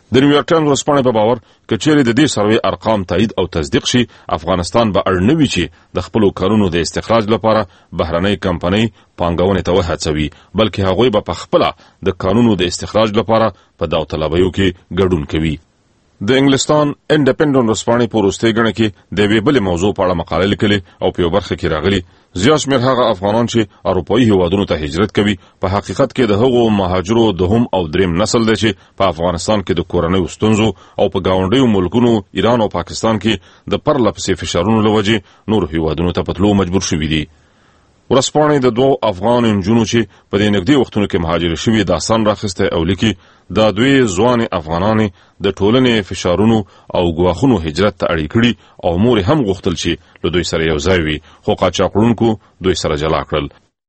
د نیویارک ټایمز ورځپاڼې په باور که چیرې د دې سروې ارقام تایید او تصدیق شي، افغانستان به اړ نه وي چې د خپلو کارونو د استخراج لپاره بهرنۍ کمپنۍ پانګونې ته وهڅوي، بلکې هغوی به په خپله د کانونو د استخراج لپاره په داوطلبیو کې ګډون کوي. د انګلستان انډیپندنت ورځپاڼې په وروستۍ ګڼه کې د یوې بلې موضوع په اړه مقاله لیکلې او په یو برخه کې راغلي زیات شمېر هغه افغانان چې اروپایي هیوادونو ته هجرت کوي په حقیقت کې د هغو مهاجرو دوهم او دریم نسل دی چې په افغانستان کې د کورنیو ستونزو او په ګاونډیو ملکونو ایران او پاکستان کې د پرله پسې فشارونو له وجې نورو هیوادونو ته په تلو مجبور شوي دي. ورځپاڼې د دوو افغان نجونو چې په دې نږدې وختونو کې مهاجرې شوي داستان راخیستی او لیکي دا دوی ځوانې افغانانې د ټولنې فشارونو او ګواښونو هجرت ته اړ کړي او مور هم غوښتل چې له دوی سره یو ځای وي، خو قاچاقړونکو دوی سره جلا کړل.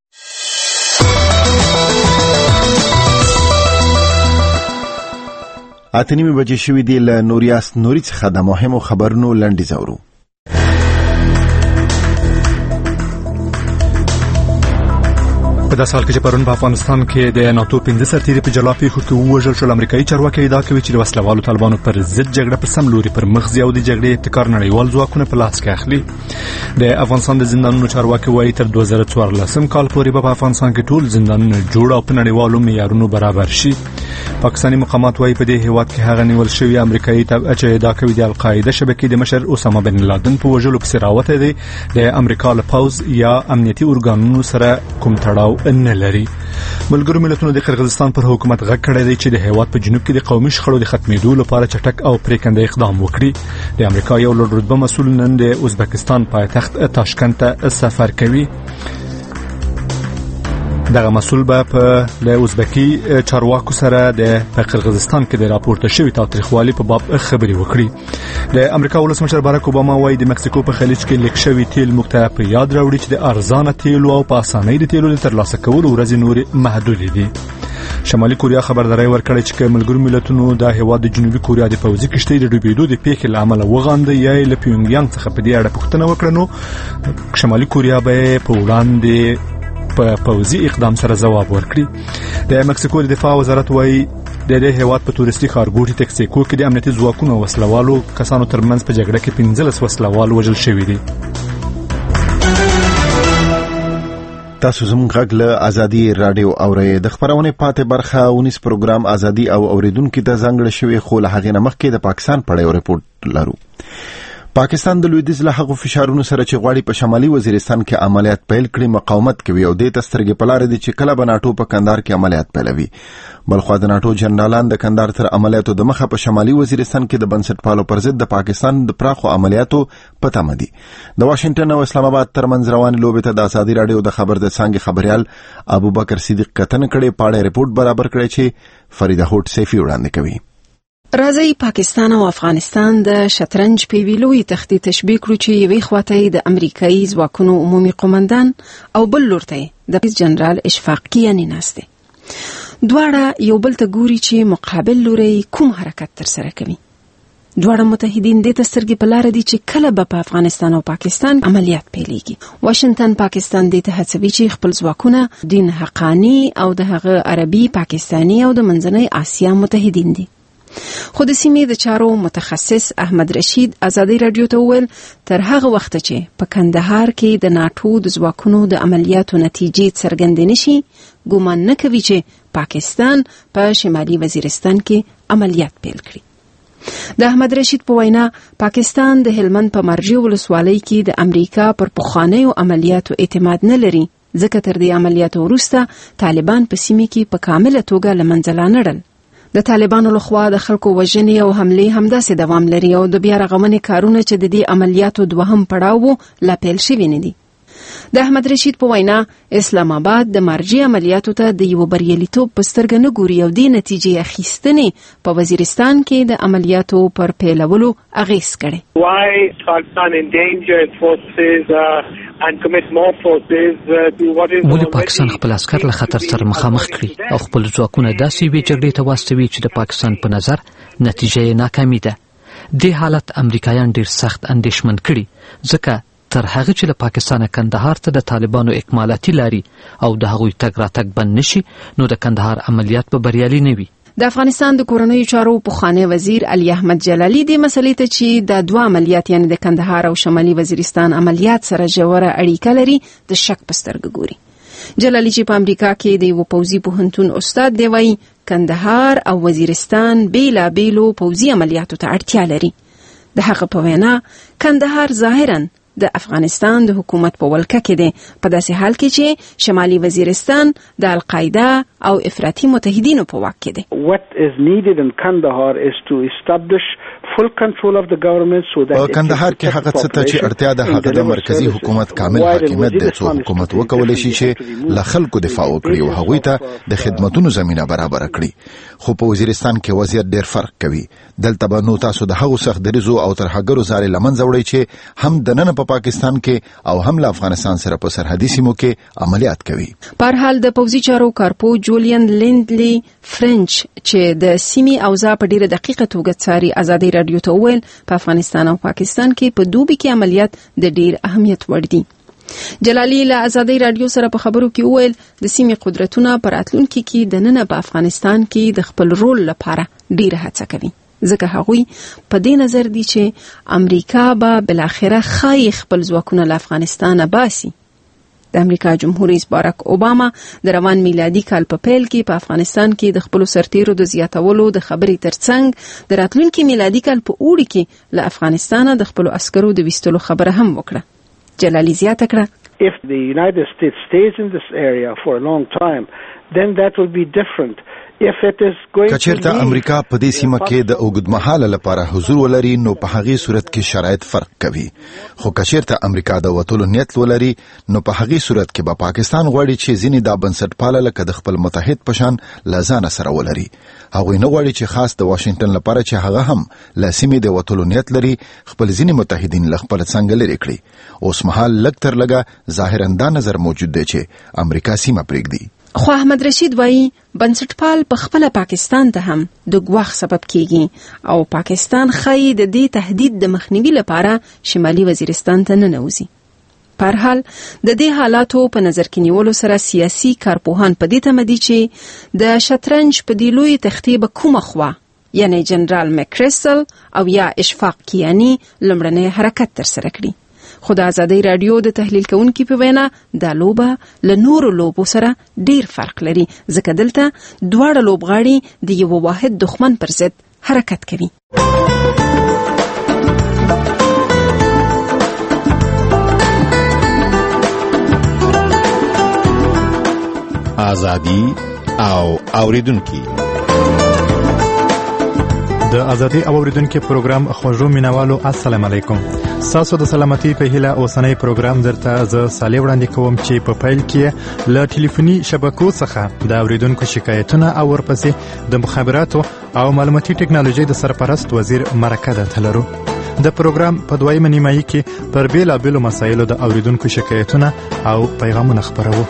اته نیمې بجې شوې دي. له نوریاس نوري څخه د مهمو خبرونو لنډیز اورو. په داسې حال کې چې پرون په افغانستان کې د ناتو پنځه سرتیري په جلا پیښو کې ووژل شول، امریکایي چارواکي ادعا کوي چې د وسلوالو طالبانو پر ضد جګړه په سم لوري پر مخ ځي او د جګړې ابتکار نړیوال ځواکونه په لاس کې اخلي. د افغانستان د زندانونو چارواکي وایي تر دوه زره څوارلسم کال پورې به په افغانستان کې ټول زندانونه جوړ او په نړیوالو معیارونو برابر شي. پاکستاني مقامات وایي په دې هیواد کې هغه نیول شوی امریکایي تبعه چې ادعا کوي د القاعده شبکې د مشر اسامه بن لادن په وژلو پسې راوتی دی د امریکا له پوځ یا امنیتي ارګانونو سره کوم تړاو نه لري. ملګرو ملتونو د قرغیزستان پر حکومت غږ کړی دی چې د هیواد په جنوب کې د قومي شخړو د ختمېدو لپاره چټک او پریکنده اقدام وکړي. د امریکا یو لوړ رتبه مسؤل نن د ازبکستان پایتخت تاشکند ته سفر کوي. دغه مسؤل به په له ازبکی چارواکو سره د قرغیزستان کې د راپورته شوی تاریخوالي په باب خبري وکړي. د امریکا ولسمشر باراک اوباما وايي د مکسیکو په خلیج کې لیک شوی تیل مختلف په یاد راوړي چې د ارزانه تیلو او په اسانۍ د تیلو د ترلاسه کولو ورځې نورې محدودې دي. شمالي کوریا خبرداري ورکړې چې ملګرو ملتونو د هیواد د جنوبي کوریا د پوځي کشتۍ د ډوبېدو د پیښې له امله وغانده یا له پیونګیانګ څخه په دې اړه پوښتنه وکړه، نو شمالي کوریا به په وړاندې په پوځي اقدام سره جواب ورکړي. د مکسیکو د دفاع وزارت وايي د دې هیواد په تورستي ښارګوټي تکسیکو کې د امنیتي ځواکونو وسلوالو کسانو ترمنځ په جګړه کې پنځلس وسلوال وژل شوي دي. تاسو زموږ غږ له ازادي رادیو اورئ. د خبرونې پاتې برخه اونیس پروګرام ازادي او اوریدونکو ته ځانګړی شوی، خو له هغې نه مخکې د پاکستان په اړه یو ریپورت لرو. پاکستان د لویدیځ له هغو فشارونو سره چې غواړي په شمالي وزیرستان کې عملیات پیل کړي مقاومت کوي او دې ته سترګې په لاره دي چې کله به ناټو په کندهار کې عملیات پیلوي. بلخوا د ناټو جنرالان د کندهار تر عملیاتو د مخه په شمالي وزیرستان کې د بنسټپالو پر ضد د پاکستان د پراخو عملیاتو په تمه دي. د واشنگټن او اسلام آباد ترمنځ روانې لوبې ته د ازادي رادیو د خبر د څانګې خبريال ابوبکر صدیق کتن کړي پاړې ریپورت برابر کړي چې فریده هوټ سیفي وړاندې کوي. راځي پاکستان او افغانستان د شطرنج په ویلوي تختی تشبیه کړو چې یوې خواته د امریکایي ځواکونو عمومي قومندان او بل لورته د جنرال اشفاق کیانی ناشته. دواړه یو بل ته ګوري چې مقابل لوري کوم حرکت تر سره کوي. دواړه متحدین د تسترګې په لار دي چې کله به په افغانستان او پاکستان عملیات پیلېږي. واشنگټن پاکستان د ته هڅوي چې خپل ځواکونه دین حقانی او د هغه عربي پاکستانی او د منځنۍ آسیا متحدین دي. خو د سیمې د چارو متخصص احمد رشید ازادي رادیو ته وویل تر هغه وخت چې په کندهار کې د ناټو د ځواکونو د عملیاتو نتیجې څرګندې نشي، ګومان نه کوي چې پاکستان په شمالي وزیرستان کې عملیات پیل کړي. د احمد رشید په وینا پاکستان د هلمند په مرجع ولسوالۍ کې د امریکا پر پخوانیو عملیاتو اعتماد نه لري، ځکه تر دې عملیاتو وروسته طالبان په سیمه کې په کامله توګه له منځه لاړل. د طالبانو لخوا د خلکو وژنې او حملې همداسې دوام لري او د بیا رغونې کارونه چې د دې عملیاتو دوهم پړاو لا پیل شوي نه دي. د احمد رشید په وینا اسلام آباد د مرجع عملیاتو ته د یو بریالیتوب په سترګه نه ګوري او د نتیجې اخیستنې په وزیرستان کې د عملیاتو پر پیلولو اغیز کړي. Why Pakistan endanger its forces uh, and commit more forces uh, to what is ولې پاکستان خپل عسکر له خطر سره مخامخ کړي او خپل ځواکونه داسې وی جګړې ته واستوي چې د پاکستان په نظر نتیجه یې ناکامي ده. دې حالت امریکایان ډیر سخت اندېښمن کړي، ځکه تر هغه چې له پاکستانه کندهار ته د طالبانو اکمالاتي لاري او د هغوی تګ راتګ بند نشي، نو د کندهار عملیات به بریالي نه وي. د افغانستان د کورنیو چارو پخوانی وزیر علي احمد جلالي د مسلې ته چې د دوه عملیات یعنی د کندهار او شمالي وزیرستان عملیات سره ژوره اړیکه لري د شک په سترګه ګوري. جلالي چې په امریکا کې د یو پوځي پوهنتون استاد دی وایي کندهار او وزیرستان بیلا بیلو پوځي عملیاتو ته اړتیا لري. د هغه په وینا کندهار ظاهراً د افغانستان د حکومت په ولکه کې دی، په داسې حال کې چې شمالي وزیرستان د القاعده او افراطي متحدینو په واک کې دی. What is needed in Kandahar is to establish full control of the government so that په کندهار کې هغه څه ته چې اړتیا ده هغه د مرکزی حکومت کامل حاکمیت دی، څو حکومت وکولای شي چې له خلکو دفاع وکړي او هغوی ته د خدماتو زمينه برابر کړي. خو په وزیرستان کې وضعیت ډېر فرق کوي. دلته به نو تاسو د هغو سخت دریزو او ترهګرو زارې لمنځه وړئ چې هم د نن په پاکستان کې او هم له افغانستان سره په سرحدي سیمو کې عملیات کوي. په هر حال د پوځي چارو کارپو جولین لینډلی فرنچ چې د سیمې اوضاع په ډیره دقیقه توګه څاري ازادي رادیو ته وویل په افغانستان او پاکستان کې په دوبي کې عملیات د ډیر اهمیت وړ دي. جلالي له ازادي رادیو سره په خبرو کې وویل د سیمې قدرتونه پر راتلونکي کې د نن په افغانستان کې د خپل رول لپاره ډیره هڅه کوي، ځکه هغوی په دې نظر دي چې امریکا به بل اخره خای خپل ځواکونه له افغانستان باسي. د امریکا جمهور رئیس باراک اوباما د روان میلادي کال په پیل کې په افغانستان کې د خپل سرتیرو د زیاتولو د خبرې ترڅنګ د راتلونکي میلادي کال په اوړي کې له افغانستان د خپل عسکرو د ویستلو خبره هم وکړه. جلالي زیاته کړه If the United States stays in this area for a long time, then that will be different. کچیرته امریکا په دې سیمه کې د اوږدمهاله لپاره حضور ولري نو په هغه صورت کې شرایط فرق کوي. خو کچیرته امریکا د وټولو نیت ولري نو په هغه صورت کې به پاکستان غواړي چې ځینې د بنسټپاله لکه د خپل متحد پشان لزان سره ولري. هغه نه غواړي چې خاص د واشنگټن لپاره چې هغه هم لاسمې د وټولو نیت لري خپل ځینې متحدین ل خپل څنګه لري کړی. اوس مهال لږ تر لږه ظاهرا دا نظر موجود دی چې امریکا سیمه پرېږدي. خو احمد رشید وایي بنسټپال په خپل پاکستان ته هم د ګواښ سبب کیږي او پاکستان خای د دې تهدید د مخنیوي لپاره شمالي وزیرستان ته نه نوځي. په هر حال د دې حالاتو په نظر کې نیولو سره سیاسي کارپوهان په دې تمه دي چې د شطرنج په دې لوی تختې به کومه خوا یعنی جنرال مکریسل او یا اشفاق کیانی لمړنی حرکت تر سره کړي. خو د ازادي رادیو د تحلیل کوونکي په وینا دا لوبه له نورو لوبو سره ډیر فرق لري ځکه دلته دواړه لوبغاړي د یو واحد دښمن پر ضد حرکت کوي. ازادي او اوریدونکي د ازادي او اوریدونکو پروګرام خوږو مینوالو السلام علیکم. تاسو د سلامتی په هیله اوسنۍ پروګرام درته ز سالي وړاندې کوم چې په پیل کې له ټلیفوني شبکو څخه د اوریدونکو شکایتونه او ورپسې د مخابراتو او معلوماتي ټکنالوژي د سرپرست وزیر مرکه ده تلرو. د پروګرام په دویمه نیمایي کې پر بیلابیلو مسایلو د اوریدونکو شکایتونه او پیغامونه خبرو.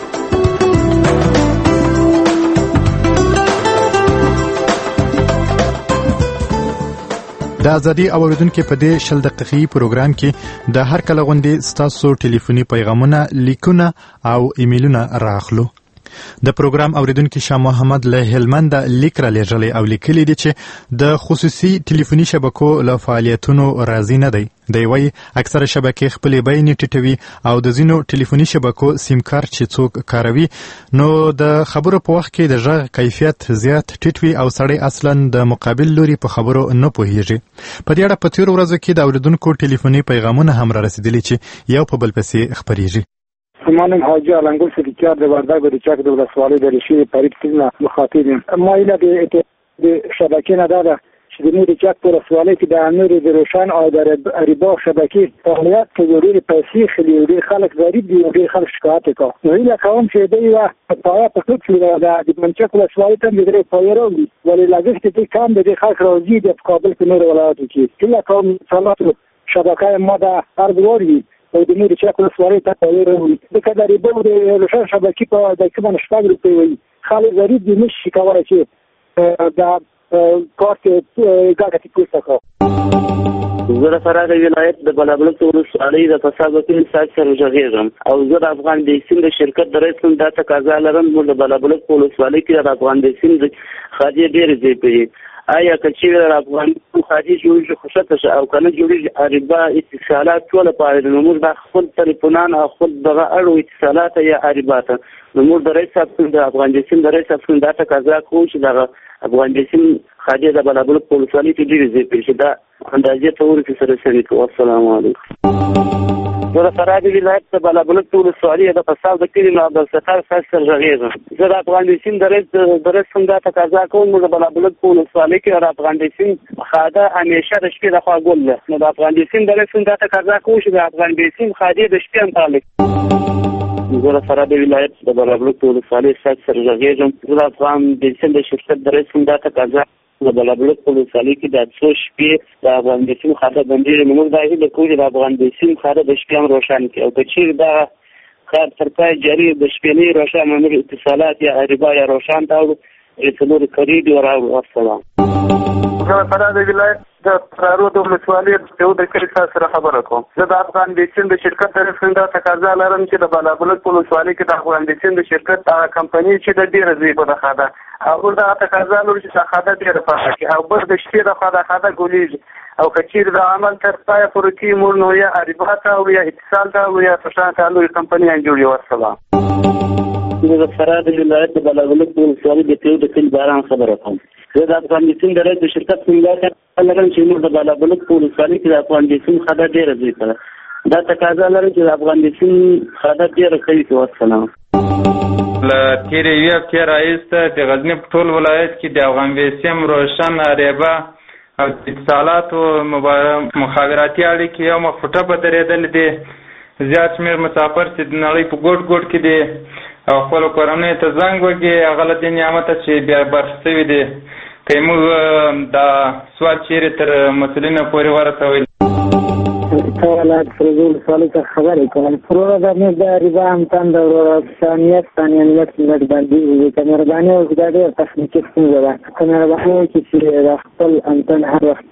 د ازادي او اوریدونکو په دې شل دقیقې پروګرام کې د هر کله غونډې ستاسو ټلیفوني پیغامونه لیکونه او ایمیلونه راخلو. د پروګرام اوریدونکو شاه محمد له هلمند لیک را لېږلی او لیکلی دی چې د خصوصي ټلیفوني شبکو له فعالیتونو راضي نه دی. دی وايي اکثره شبکې خپلې بیې ټیټوي او د ځینو ټلیفوني شبکو سیم کارت چې څوک کاروي نو د خبرو په وخت کې د غږ کیفیت زیات ټیټ وي او سړی اصلا د مقابل لوري په خبرو نه پوهیږي. په دې اړه په تیرو ورځو کې د اوریدونکو ټلیفوني پیغامونه هم را رسیدلي چې یو په بل پسې خبرېږي. منم حاجی علنگل سلیکیار در وردگ و چک در ولسوالی در رشید پرید کلنا مخاطبیم. ما ایلا به شبکه نداره چې د نور چک پر ولسوالی کې د نور د روشن او در ریبا شبکه فعالیت که ډېر پیسې خلی ډېر خلک غریب دي ډېر خلک شکایت کوي. نو ایلا کوم چې دی وا پایا په څه چې د منچک ولسوالی ته د پایا راوړي ولې لګښت کې کم د خلک راځي د کابل په نور ولایتو کې ایلا کوم صلاح شبکه ما د ارګوري او د نور چک ولسوالی ته پایا راوړي د کډری به د روشن شبکه په د کوم شپږ روپۍ وي خلک غریب دي نشي کولای چې دا کارت ګاګتی پوسټه کو زه د فراه ولایت د بلابلک ولسوالۍ د فساد وکیل صاحب سره غږیږم او زه د افغان بیسین د شرکت د رئیس دا تقاضا لرم موږ د بلابلک ولسوالۍ کې د افغان بیسین د خادي ډېر ځای پي آیا کچې د افغان خادي جوړ خوشته او کنه جوړي اربا اتصالات ټول په اړه موږ د خپل ټلیفونان او خپل دغه اړو اتصالات یا اربات موږ د رئیس صاحب د افغان بیسین د رئیس صاحب دا تقاضا کوم چې د افغان بیسین خادي د بلابلک ولسوالۍ کې ډېر ځای پي دا اندازې ته ورته سره شریک والسلام علیکم زه د فراه ولایت د بلابلک ولسوالۍ د فساد وکیل عبدالستار صاحب سره غږیږم زه د افغان بیسین د رئیس د رئیس څنګه تقاضا کوم موږ د بلابلک ولسوالۍ کې د افغان بیسین خاده همیشه د شپې د خوا ګل ده نو د افغان بیسین د رئیس څنګه تقاضا کوم چې د افغان بیسین خاده د شپې هم تعلق زه د فراه ولایت د بلابلک ولسوالۍ سره غږیږم زه د افغان بیسین د شرکت د رئیس څنګه تقاضا د بلابلک ولسوالۍ کې د څو شپې د افغان بیسین خاطر باندې موږ د هغې د کوجې د افغان بیسین خاطر د شپې هم روښانه کړي او که چیرې دا کار تر پای جاري د شپېنۍ روښانه نور اتصالات یا اربا یا روښان ته اړو څلور کریډي وراوړو السلام زه د فراه ولایت د فراه د ولسوالۍ د یو د کلي سره خبره کوم زه د افغان بیسین د شرکت د رسمي دا تقاضا لرم چې د بلابلک ولسوالۍ کې د افغان بیسین د شرکت هغه کمپنۍ چې د ډېره ځای په ده خاده او دا تقاضا لري چې خاده ډېره پخه کړي او بل د شپې د خاده خاده ګولېږي او که چیرې د عمل تر پایه پورې کړي موږ نو یا اربا ته او یا اتصال ته او یا فشان ته لویې کمپنۍ جوړوي والسلام زه د فراه ولایت د بلابلک ولسوالۍ د پیو د کلي باران خبره کوم زه د افغان بیسین د رئیس د شرکت څنګه لرم چې موږ د بلابلک ولسوالۍ کې د افغان بیسین خاده ډېره ځای کړه دا تقاضا لري چې د افغان بیسین خاده ډېره کوي والسلام له تیرې یوې هفتې راهیسته د غزني په ټول ولایت کې د افغان بیسیم روشن ریبه او اتصالاتو مخابراتي اړیکې یو مخ فوټه په درېدلې دي زیات شمېر مسافر چې د نړۍ په ګوټ ګوټ کې دي او خپلو کورنیو ته زنګ وکړي هغه له دې نعمته چې بیا برخه شوي دي که موږ دا سوال چیرې تر مسؤلینو پورې ورسوئ ولایت فریضه ولسوالۍ څخه خبرې کوم وروره دا موږ د ریبا هم تنده وروره ثانیت ثانیانیت لږ باندې وي که مهرباني وکړي دا ډېره تخنیکي ستونزه ده که مهرباني وکړي چې د خپل انتن هر وخت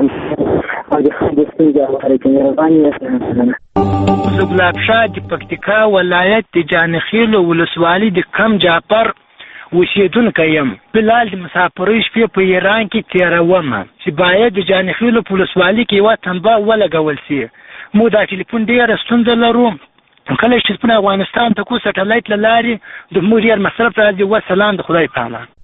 او د خلکو ستونزې هوارې کړي مهرباني وکړي زه ګلاب شاه د پکتیکا ولایت د جانخیل ولسوالۍ د کم جعفر اوسېدونکی یم بلال د مسافرۍ شپې په ایران کې تېرومه چې باید د جانخیلو په ولسوالۍ کې یوه تنبه ولګول سي موږ دا ټلیفون ډېره ستونزه لرو کله چې ټلیفون افغانستان ته کو سټلایټ له لارې د موږ ډېر مصرف راځي وسلام د خدای په امان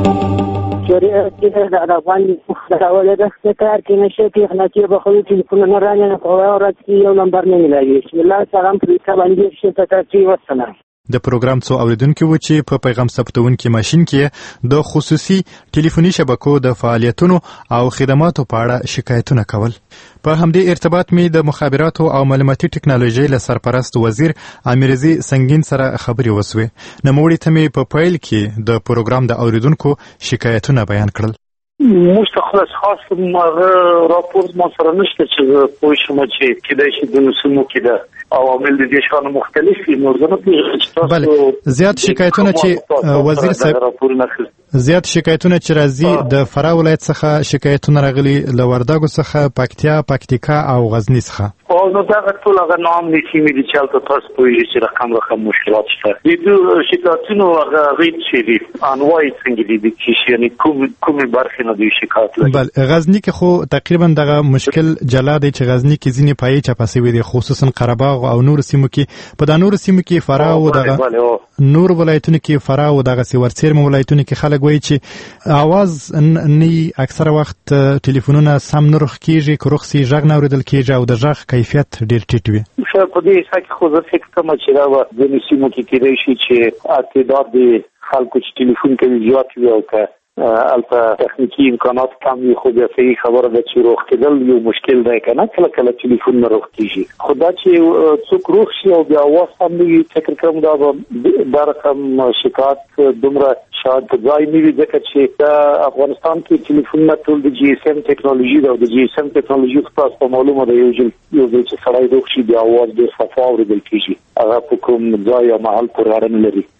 شریعت د افغان مخدراوله د کار کې نشه تخنیکی به خو ټلیفونونه رانه په اورات کې یو نمبر نه ملایي بسم الله سلام په دې باندې چې تاسو وسلام د پروګرام څو اوریدونکو و چې په پیغام ثبتونکو ماشين کې د خصوصي ټلیفوني شبکو د فعالیتونو او خدماتو په اړه شکایتونه کول په همدې ارتباط می د مخابراتو او معلوماتي ټکنالوژي له سرپرست وزیر امیرزي سنگین سره خبري وسوي نوموړي ته می په پایل کې د پروګرام د اوریدونکو شکایتونه بیان کړل مستخلص خاص مغه راپور ما سره نشته چې پوه شم چې کله چې د نسمو کې ده عوامل د دې شانو مختلف دي موضوعونه پیښ بله زیات شکایتونه چې وزیر صاحب زیات شکایتونه چې راځي د فراه ولایت څخه شکایتونه راغلي له وردګو څخه پکتیا پکتیکا او غزنی څخه او نو دا ټول هغه نام نشي مې چې تاسو تاسو پوهیږئ چې رقم رقم مشکلات شته دې شکایتونه هغه غیر شي دي انواع څنګه دي چې یعنی کوم کومه برخه نه دي شکایت لري بل غزنی کې خو تقریبا دغه مشکل جلا دی چې غزنی کې ځینې پای چپاسي دي خصوصا قرهباغ او نور سیمو کې په دا نور سیمو کې فراه او دغه نور ولایتونو کې فراه او دغه سیورسیر ولایتونو کې خلک وایي چې आवाज نه اکثره وخت ټلیفونونه سم نه رخ کیږي که رخ سي ژغ نه اوریدل کیږي او د ژغ کیفیت ډیر ټیټ وي شاید په دې حساب کې خو زه فکر کوم چې دا د سیمو کې کېدای شي چې اعتداد د خلکو چې ټلیفون کوي زیات وي او که البته تخنیکی امکانات کم وي خو بیا صحیح خبره ده چې روغ کېدل یو مشکل دی که نه کله کله ټلیفون نه روغ کېږي خو دا چې څوک روغ شي او بیا اواز هم نه وي فکر کوم دا به دا رقم شکایت دومره شاید په ځای نه وي ځکه چې دا افغانستان کې ټلیفونونه ټول د جی اس ام ټکنالوژي ده او د جی اس ام ټکنالوژي خو تاسو ته معلومه ده یو ځل یو ځل چې سړی روغ شي بیا اواز ډېر صفا اورېدل کېږي هغه په کوم ځای یا محل پورې اړه نه لري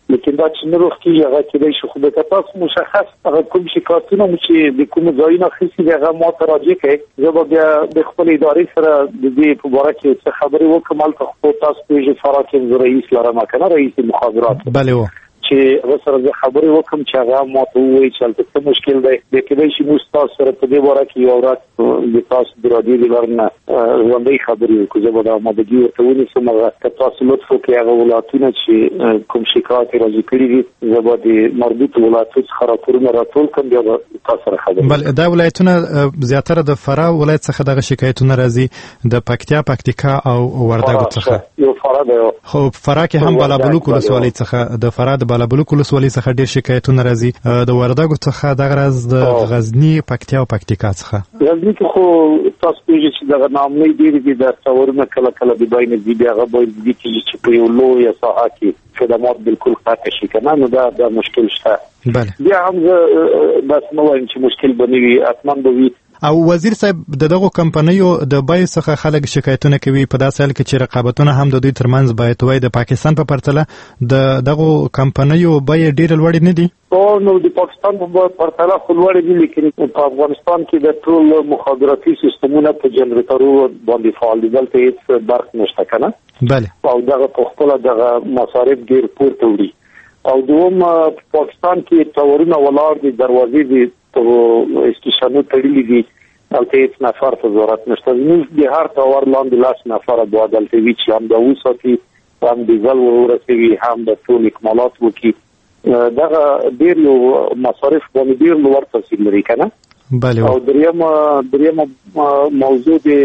لیکن دا چې نروغ کې هغه کېدای شي خو به تاسو مشخص هغه کوم شکایتونه مو چې د کوم ځایونو خېسي هغه ما ته راځي کې زه به بیا د خپل ادارې سره د دې په اړه کې څه خبرې وکم البته خو تاسو پیژې فراکم رئیس لرم کنه رئیس مخابرات بله و چې غوسره زه خبرې وکم چې هغه ما ته وایي چې څه مشکل دی د کېدای شي موږ تاسو سره په دې اړه کې یو ورځ د تاسو د رادیو لرنه ژوندۍ خبرې وکړو زه به دا آمادګي ورته ونیسم هغه تاسو لطف وکړئ هغه ولایتونه چې کوم شکایت راځي کړي دي زه به د مربوط ولایتو څخه راپورونه راټول کړم بیا به تاسو سره خبرې بله دا ولایتونه زیاتره د فراه ولایت څخه دغه شکایتونه راځي د پکتیا پکتیکا او وردګو څخه یو فراه دی خو فراه کې هم بالابلوک ولسوالۍ څخه د فراه د بالابلوک ولسوالۍ څخه ډېر شکایتونه راځي د وردګو څخه دغه راز د غزنی پکتیا او پکتیکا څخه غزنی کې خو تاسو پیژې چې دغه نامې ډېرې دي د څورونه کله کله د باندې دي بیا هغه باید دي چې په یو لوی ساحه کې خدمات بالکل قطع شي کنه نو دا د مشکل شته بله بیا هم بس نو وایم چې مشکل بنوي اتمن به وي او وزیر صاحب د دغه کمپنیو د بای څخه خلک شکایتونه کوي په داسې حال کې چې رقابتونه هم د دوی ترمنځ باید وای د پاکستان په پرتله د دغه کمپنیو بای ډیر لوړ نه دي او نو د پاکستان په پرتله خو لوړ دي لیکن په افغانستان کې د ټول مخابراتي سیستمونو په جنریټرو باندې فعال دي دلته هیڅ برق نشته کنه بله او دغه په خپل دغه مصارف ډیر پورته وړي او دوم پاکستان کې تورونه ولاړ دي دروازې دي او استشانو تړلې دي دلته هیڅ نفر ته ضرورت نشته زموږ د هر تاور لاندې لاس نفر به دلته وي چې هم د وساتي هم ډیزل ورسوي هم د ټول اکمالات وکړي دغه ډېر یو مصارف باندې ډېر لوړ تاثیر لري کنه بله او دریم دریم موضوع د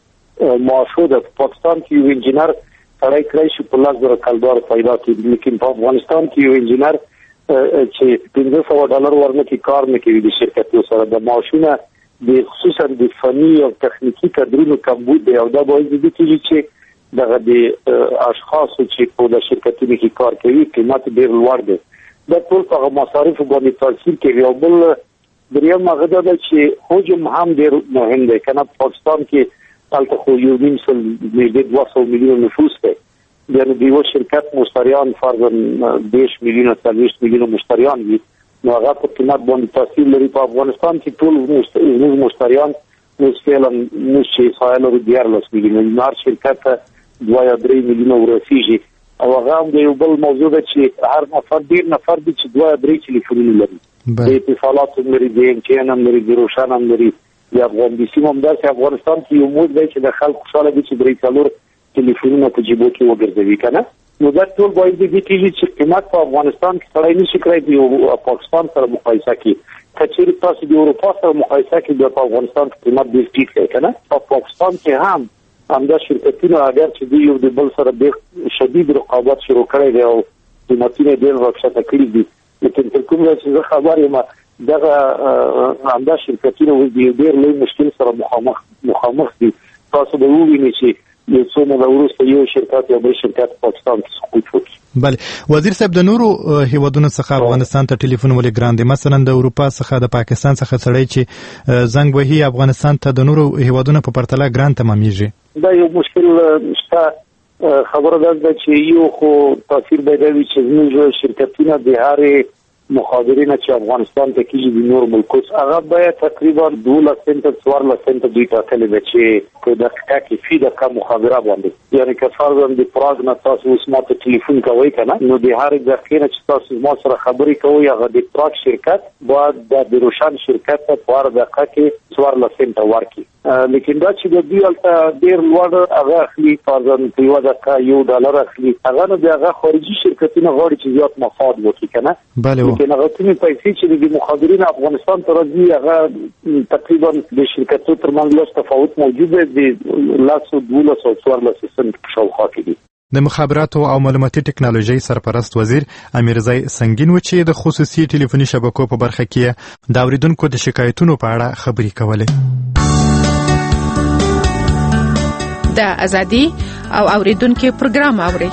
معاشو د پاکستان کې یو انجینر سړی کړی شي په لاس زره کلدار پیدا کړي لیکن په افغانستان کې یو انجینر چې پنځه سوه ډالر ورنکې کار نه کوي د شرکتونو سره د معاشونه د خصوصا د فني او تخنیکی کادرونو کمبود دی او دا باید د دې چې دغه د اشخاصو چې په د شرکتونو کې کار کوي قیمت ډیر لوړ دی دا ټول هغه مصارف باندې تاثیر کوي او بل دریم هغه دا چې حجم هم ډیر مهم دی کنه پاکستان کې البته خو یو نیم سل د دوه سوه میلیون نفوس دی یعنی دیو شرکت مشتریان فرضاً بیش میلیون څلوېښت میلیون مشتریان وي نو هغه په قیمت باندې تاثیر لري په افغانستان کې ټول موږ مشتریان موږ فعلا موږ چې سایل ورو دیارلس میلیون نار شرکت دوه یا درې میلیون ورسیږي او هغه هم د یو بل موضوع ده چې هر نفر ډېر نفر دي چې دوه یا درې ټلیفونونه لري د اتصالات هم لري د ایم ټي ان هم لري د روشن هم لري د افغان بي سي هم داسې افغانستان کې یو مود دی چې د خلکو خوشحاله دي چې درې څلور ټلیفونونه په جیبو کې وګرځوي کنه نو دا ټول باید د دې کېږي چې قیمت په افغانستان کې سړی نشي کړی او پاکستان سره مقایسه کړي که چېرې تاسو د اروپا سره مقایسه کړئ بیا په افغانستان کې قیمت ډېر ټیټ دی که نه په پاکستان کې هم همدا شرکتونه اگر چې دوی یو د بل سره ډېر شدید رقابت شروع کړی دی او قیمتونه ډېر راکښته کړي دي لیکن تر کوم ځای چې زه خبر یم دغه همدا شرکتونه اوس د یو ډېر لوی مشکل سره مخامخ مخامخ دي تاسو به ووینئ چې یو څو موده وروسته یو شرکت یا بل شرکت پاکستان کې سقوط وکړي بله وزیر صاحب د نورو هیوادونو څخه افغانستان ته ټلیفون ولې ګران دی مثلا د اروپا څخه د پاکستان څخه سړی چې زنګ وهي افغانستان ته د نورو هیوادونو په پرتله ګران تمامېږي دا یو مشکل شته خبره ده چې یو خو تاثیر باید وي چې زموږ شرکتونه د هرې مخابرینه چې افغانستان ته کېږي د نور ملکو هغه باید تقریبا دولس سنټه څوارلس سنټه دوی ټاکلې ده چې په دقیقه کې فی دقیقه مخابره باندې یعنې که فرضاً د پراګ نه تاسو اوس ما ته ټلیفون کوئ که نه نو د هرې دقیقې نه چې تاسو ما سره خبرې کوئ هغه د پراګ شرکت باید د روشن شرکت ته په هره دقیقه کې څوارلس سنټه ورکړي لیکن دا چې د دوی هلته ډېر لوړ هغه اخلي فرضاً په یوه دقیقه یو ډالر اخلي هغه نو د هغه خارجي شرکتونه غواړي چې زیات مفاد وکړي که نه لیکن هغه کومې پیسې چې د مخابرینو افغانستان ته راځي هغه تقریبا د شرکتونو ترمنځ لږ تفاوت موجود دی د لسو دولسو او څوارلسو سنټ په شاوخوا کې دي د مخابراتو او معلوماتي ټکنالوژي سرپرست وزیر امیرزای سنگین و چې د خصوصي ټلیفوني شبکو په برخه کې د اوریدونکو د شکایتونو په اړه خبرې کولې د ازادي او اوریدونکو پروګرام اوري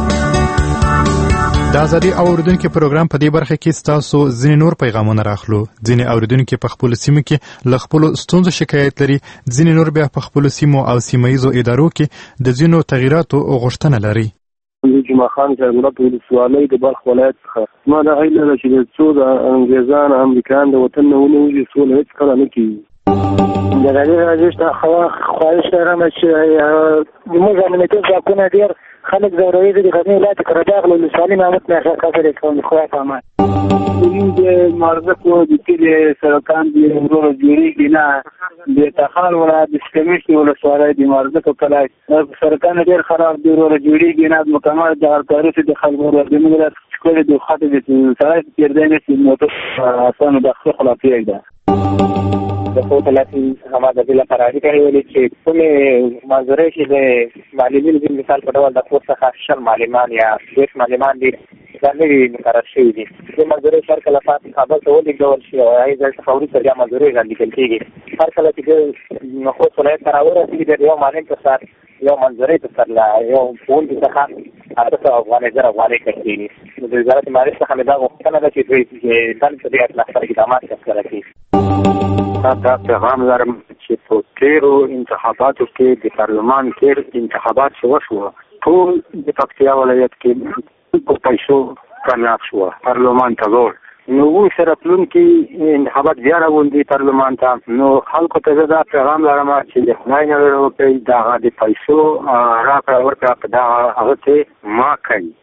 د ازادي او اوریدونکو پروګرام په دې برخه کې ستاسو ځینې نور پیغامونه راخلو ځینې اوریدونکو په خپل سیمو کې ل خپل ستونزو شکایت لري ځینې نور بیا په خپل سیمو او سیمایزو ادارو کې د ځینو تغیراتو غوښتنه لري جمعه خان شهزاده ولسوالۍ د بلخ ولایت څخه ما دا هیله ده چې څو د انګریزان امریکایان د وطن نه ونیولي سوله هېڅ کله نه کېږي. د غالي راجش د خواهش لرم چې زموږ امنیتي ځواکونه ډېر خلک ځوروي. د غزني ولایت قرهباغ له ولسوالۍ محمد میرزا کاکړ کوم خدای په امان. د مارزکو د کلي سرکان د ورور جوړېږي نه د تخار ولایت د سکمیشتي ولسوالۍ د مارزکو کلی سرکان ډېر خراب دي ورور جوړېږي نه مکمل د هرکاري د خلکو د ملت ښکلې د خاطر د سړی تېرځای نه شي موټر اسانه د خپل خلافي ده. د خو تلاتي هم د بل لپاره کوي ولې چې کومې منظورې چې د معلمینو د مثال په ډول د کورس څخه شل معلمان یا ډېر معلمان دي دا نوي مقرر شوي دي. د منظورې سر کله فات کابل ته ولېږدول شي او هغې ځای څخه وروسته بیا منظورې رالیکل کېږي. هر کله چې خوست ولایت ته راورسېږي د یو معلم په سر یو منظورې په سر له یو ښوونکي څخه اته سوه افغانۍ زر افغانۍ کټېږي. د وزارت مالیې څخه مې دا غوښتنه ده چې دوی دلته په دې اطلاق سره اقدامات ترسره کړي. دا پیغام لرم چې په تیرو انتخاباتو کې د پارلمان کې انتخابات شو شو ټول د پکتیا ولایت کې په پیسو کامیاب شو پارلمان ته ور نو و سره پلون کې انتخابات بیا راوندي پارلمان ته نو خلکو ته دا پیغام لرم چې د خدای نه ورته دا د پیسو راکړه ورکړه په دا هغه ته ما کوي.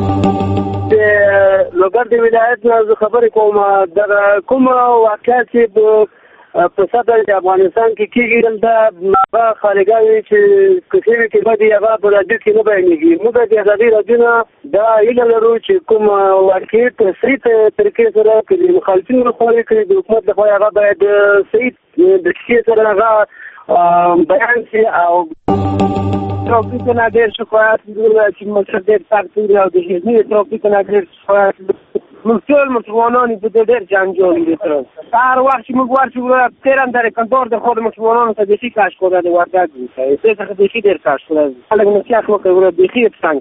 د لوګر د ولایت نه خبرې کوم د کوم واقعیت چې په صدر د افغانستان کې کېږي دلته هغه خارګاوي چې کثیرې کې به د هغه په راډیو کې نه بیانېږي. موږ د ازادي راډیو نه دا هیله لرو چې کوم واقعي تصریح طریقې سره که د مخالفینو لخوا که د حکومت لخوا هغه باید صحیح دقیقې سره هغه بیان شي او ترافیک نه ډېر شکایت چې مقصد ډېر سخت دی او د غزني ترافیک نه ډېر شکایت موږ ټول مسلمانان په دې ډېر جنجال دي. تر هر وخت چې موږ ورشو تیرم در کندهار د خود مسلمانانو ته بيخي کاش کوله د وردګ دي څه څه بيخي ډېر کاش کوله خلک نصیحت وکړي بيخي څنګه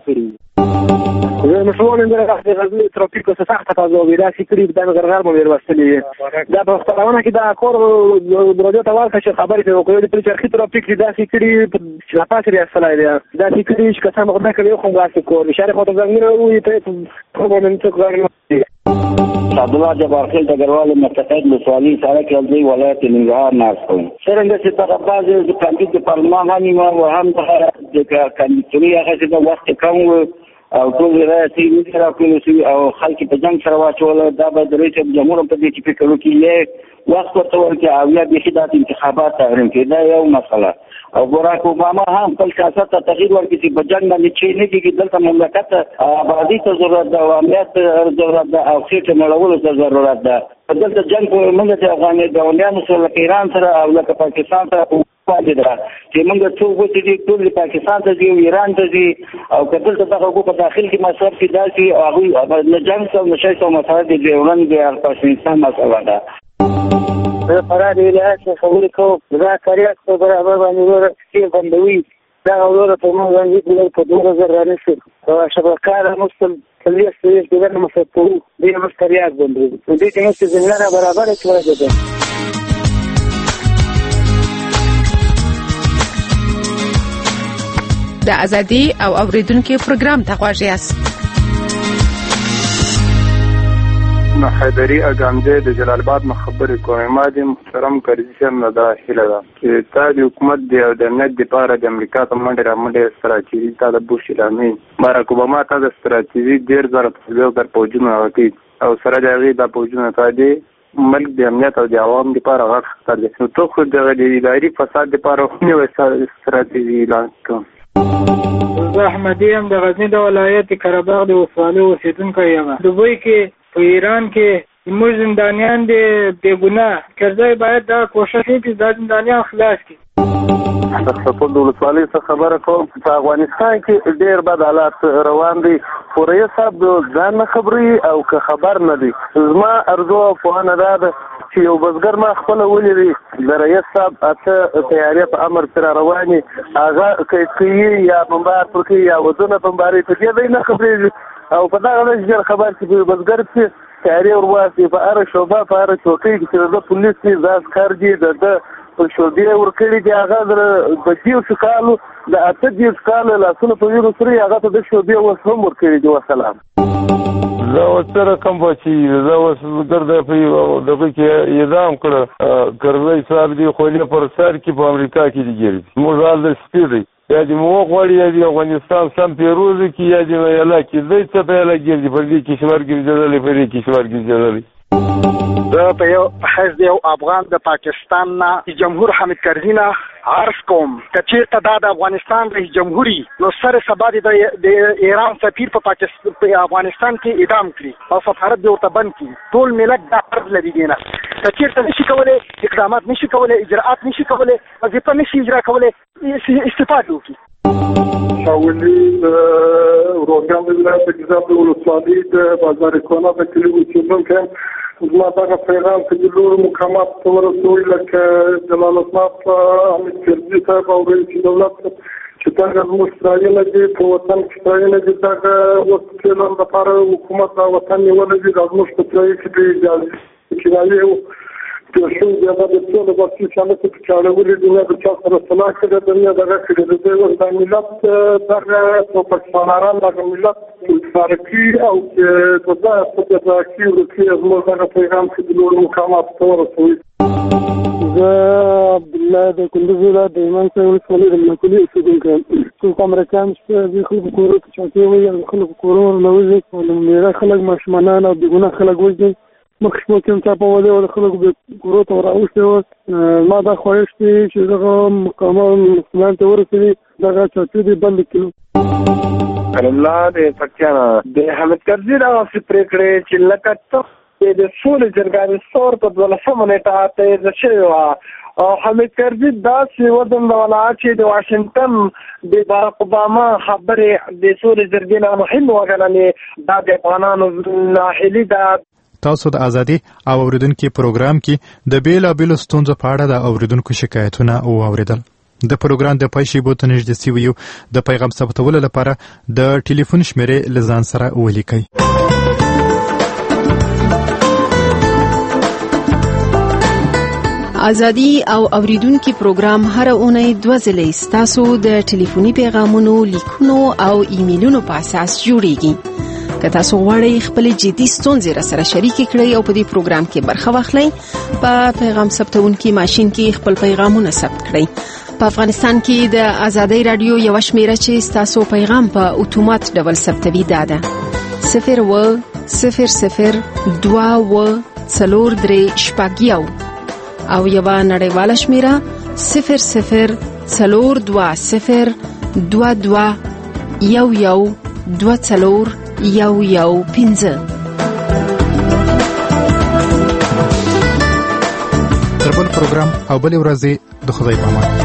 کړی زه مسلمانان د غزني ترافیک څخه سخت تاسو دا فکرې د غرغر مې ورستلې دا په خپلونه کې دا کور درجه ته ورکړ چې خبرې ته وکړي د چرخي ترافیک دا فکرې چې لا پاتې راځلای دی دا فکرې چې کسان مخه کوي خو واسه کور اشاره خاطر زنګونه وي ته په کومه څه عبدالله جبار خیل دګروال متقاعد مسوالی سره کې د ولایت ننګرهار ناستم څنګه چې په بعض د کاندید د پارلمان هم او هم د کاندیدوري هغه چې وخت کم او ټول راځي چې راکول شي او خلک په جنگ سره واچول دا به د رئیس جمهور په دې کې فکر وکړي وخت ورته ورکړي او یا به د انتخابات تحریم کې دا یو مسله او باراک اوباما هم خپل سیاست ته تغییر ورکړي چې په جنگ باندې چې نه کېږي دلته مملکت آبادی ته ضرورت ده او امنیت ضرورت ده او خېټه مړولو ته ضرورت ده. دلته جنگ په موږ ته افغاني ګاونډیانو سره لکه ایران سره او لکه پاکستان سره پاتې ده چې موږ څو وڅ دي ټول پاکستان ته دي او ایران ته دي او کله ته دغه په داخل کې مصرف کې داسي او هغه جنگ سره نشي سم مسله دي ورن دي پاکستان مسله ده. زه فراد ولایت څخه خبرې کوم دا کاریات په برابر باندې ورته کې بندوي دا ورته په موږ باندې په دوه زره رانشي او شبکه مستل کلیه ستې د دغه مسافو دې مستریات بندوي دې کې چې زمينه برابر شوې ده. د ازادي او اوریدونکو پروګرام ته غواړئ یاست حیدری اګامدې د جلال آباد مخبري کوم ما د محترم کرزیشن نه داخله ده چې تا د حکومت دی او د نت لپاره د امریکا ته منډه را منډه استراتیژي تا د بوش لامل باراک اوباما ته د استراتیژي ډیر زره په در پوجونه وکړي او سره د هغې د پوجونه ته دی ملک د امنیت او د عوام لپاره غږ خطر دی نو ته خو د اداري فساد لپاره هم یو استراتیژي اعلان کړه. زه احمدي یم د غزني د ولایت قرهباغ د ولسوالۍ اوسېدونکی یم. دوی کې په ایران کې زموږ زندانیان دي بې ګناه کرزی باید دا کوشش وکړي دا زندانیان خلاص کړي. د ولسوالۍ څخه خبره کوم په افغانستان کې ډېر بد حالات روان دي خو رئیس صاحب ځان نه خبري او که خبر نه دي. زما ارزو او پوهنه دا ده چې یو بزګر ما خپله ولیدې د رئیس صاحب اته تیارې په امر سره روانې هغه کیسې یا بمبار پرکې یا ودونه بمباري په دې دی نه خبرېږي او په دغه ډول خبر چې بزګر چې تیارې ورباسي په هره شعبه په هره چوکۍ کې چې د پولیس دي دا عسکر دي د په شعبې ورکړي دي هغه د دیو شکالو د اته دېرش کاله لاسونه په وینو سره هغه ته د شوبې اوس هم ورکړي دي. وسلام. زه اوس څه رقم بچي زه اوس ګرده په دغه کې اعدام کړه کرزی صاحب دی خولې پر سر کې په امریکا کې دی ګرځي. موږ حال د سپیډي یا دې مو غوړی یا دې افغانستان سم پیروز کې یا دې ویلا کې دې څه په لګ ګرځي په دې کې شمار ګرځي په دې کې شمار ګرځي. زه په یو حیث د یو افغان د پاکستان نه جمهور حامد کرزي نه عرض کوم که چېرته دا د افغانستان رئیس جمهوري نو سر سبا د ایران سفیر په پاکستان په افغانستان کې اعدام کړي او سفارت دې ورته بند کړي. ټول ملت دا عرض لري دی نه که چېرته نشي کولی اقدامات نشي کولی اجراءات نشي کولی وظیفه نشي اجرا کولی استفاده وکړي. شاولی روزګان ولایت کې د ولسوالۍ د بازار کونه په کلیو کې څنګه زما دغه پیغام چې د لوړ مقامات ته ورسوي لکه جلال الله حامد کرزي صاحب او رئیس دولت چې څنګه موږ اسرائیل دې په وطن کې اسرائیل دې دغه وخت کې لپاره حکومت او وطن نیول دي د موږ په ځای کې دې اجازه کیږي او د شو د ټول وخت چې موږ په چاړه ولې د چا سره صلاح کړې د دنیا دغه کې د دې وخت د ملت دغه په پښتاناران دغه ملت تاریخي او د دغه په تاریخي ورکې موږ دغه پیغام چې د لوړ مقامات ته ورسوي. زه عبدالله د کندوز ولایت د ایمان صاحب ولسوالۍ د ملکلي اوسېدونکی یم. څوک امریکایان شته د خلکو کورو ته چاپې وایي او د خلکو کورونه نوځي او د میړه خلک ماشومانان او بېګناه خلک وژني. مخکې شپو کې هم چاپه ولې او د خلکو کورو ته راوښتې وه. ما دا خواهش دی چې دغه مقامان مسلمان ته ورسوي دغه چاپې دې بند کړي. الله دې پکتیا د حامد کرزي دغسې پرېکړې چې لکه ته د سولې جرګه د ثور په دولسمه نېټه تېره شوې وه او حامد کرزي داسې وځنډوله چې د واشنګټن د باراک اوباما خبرې د سولې جرګې نه مهم وګڼلې. دا د افغانانو ناهیلي ده. تاسو د ازادي او اوریدونکو پروګرام کې د بیلابېلو ستونزو په اړه د اوریدونکو شکایتونه او اوریدل. د پروګرام د پای شیبو ته نږدې سوي یو د پیغام ثبتولو لپاره د ټلیفون شمیرې لزان سره ولیکئ. ازادي او اوریدونکو پروګرام هر اونۍ دوه ځلې ستاسو د ټلیفوني پیغامونو لیکونو او ایمیلونو په اساس جوړیږي. که تاسو غواړئ خپل جدي ستونزې را سره شریک کړئ او په دې پروګرام کې برخه واخلئ په پیغام ثبتونکي ماشين کې خپل پیغامونه ثبت کړئ. په افغانستان کې د ازادي رادیو یو شمیره چې تاسو پیغام په اتومات ډول ثبتوي ده صفر و صفر صفر دوا و څلور درې شپږ یو او یو نړیواله شمیره صفر صفر څلور دوا صفر دوا دوا یو یو دوا څلور یو یو پنځه. تر بل پروګرام او بل ورځې د خدای په امان.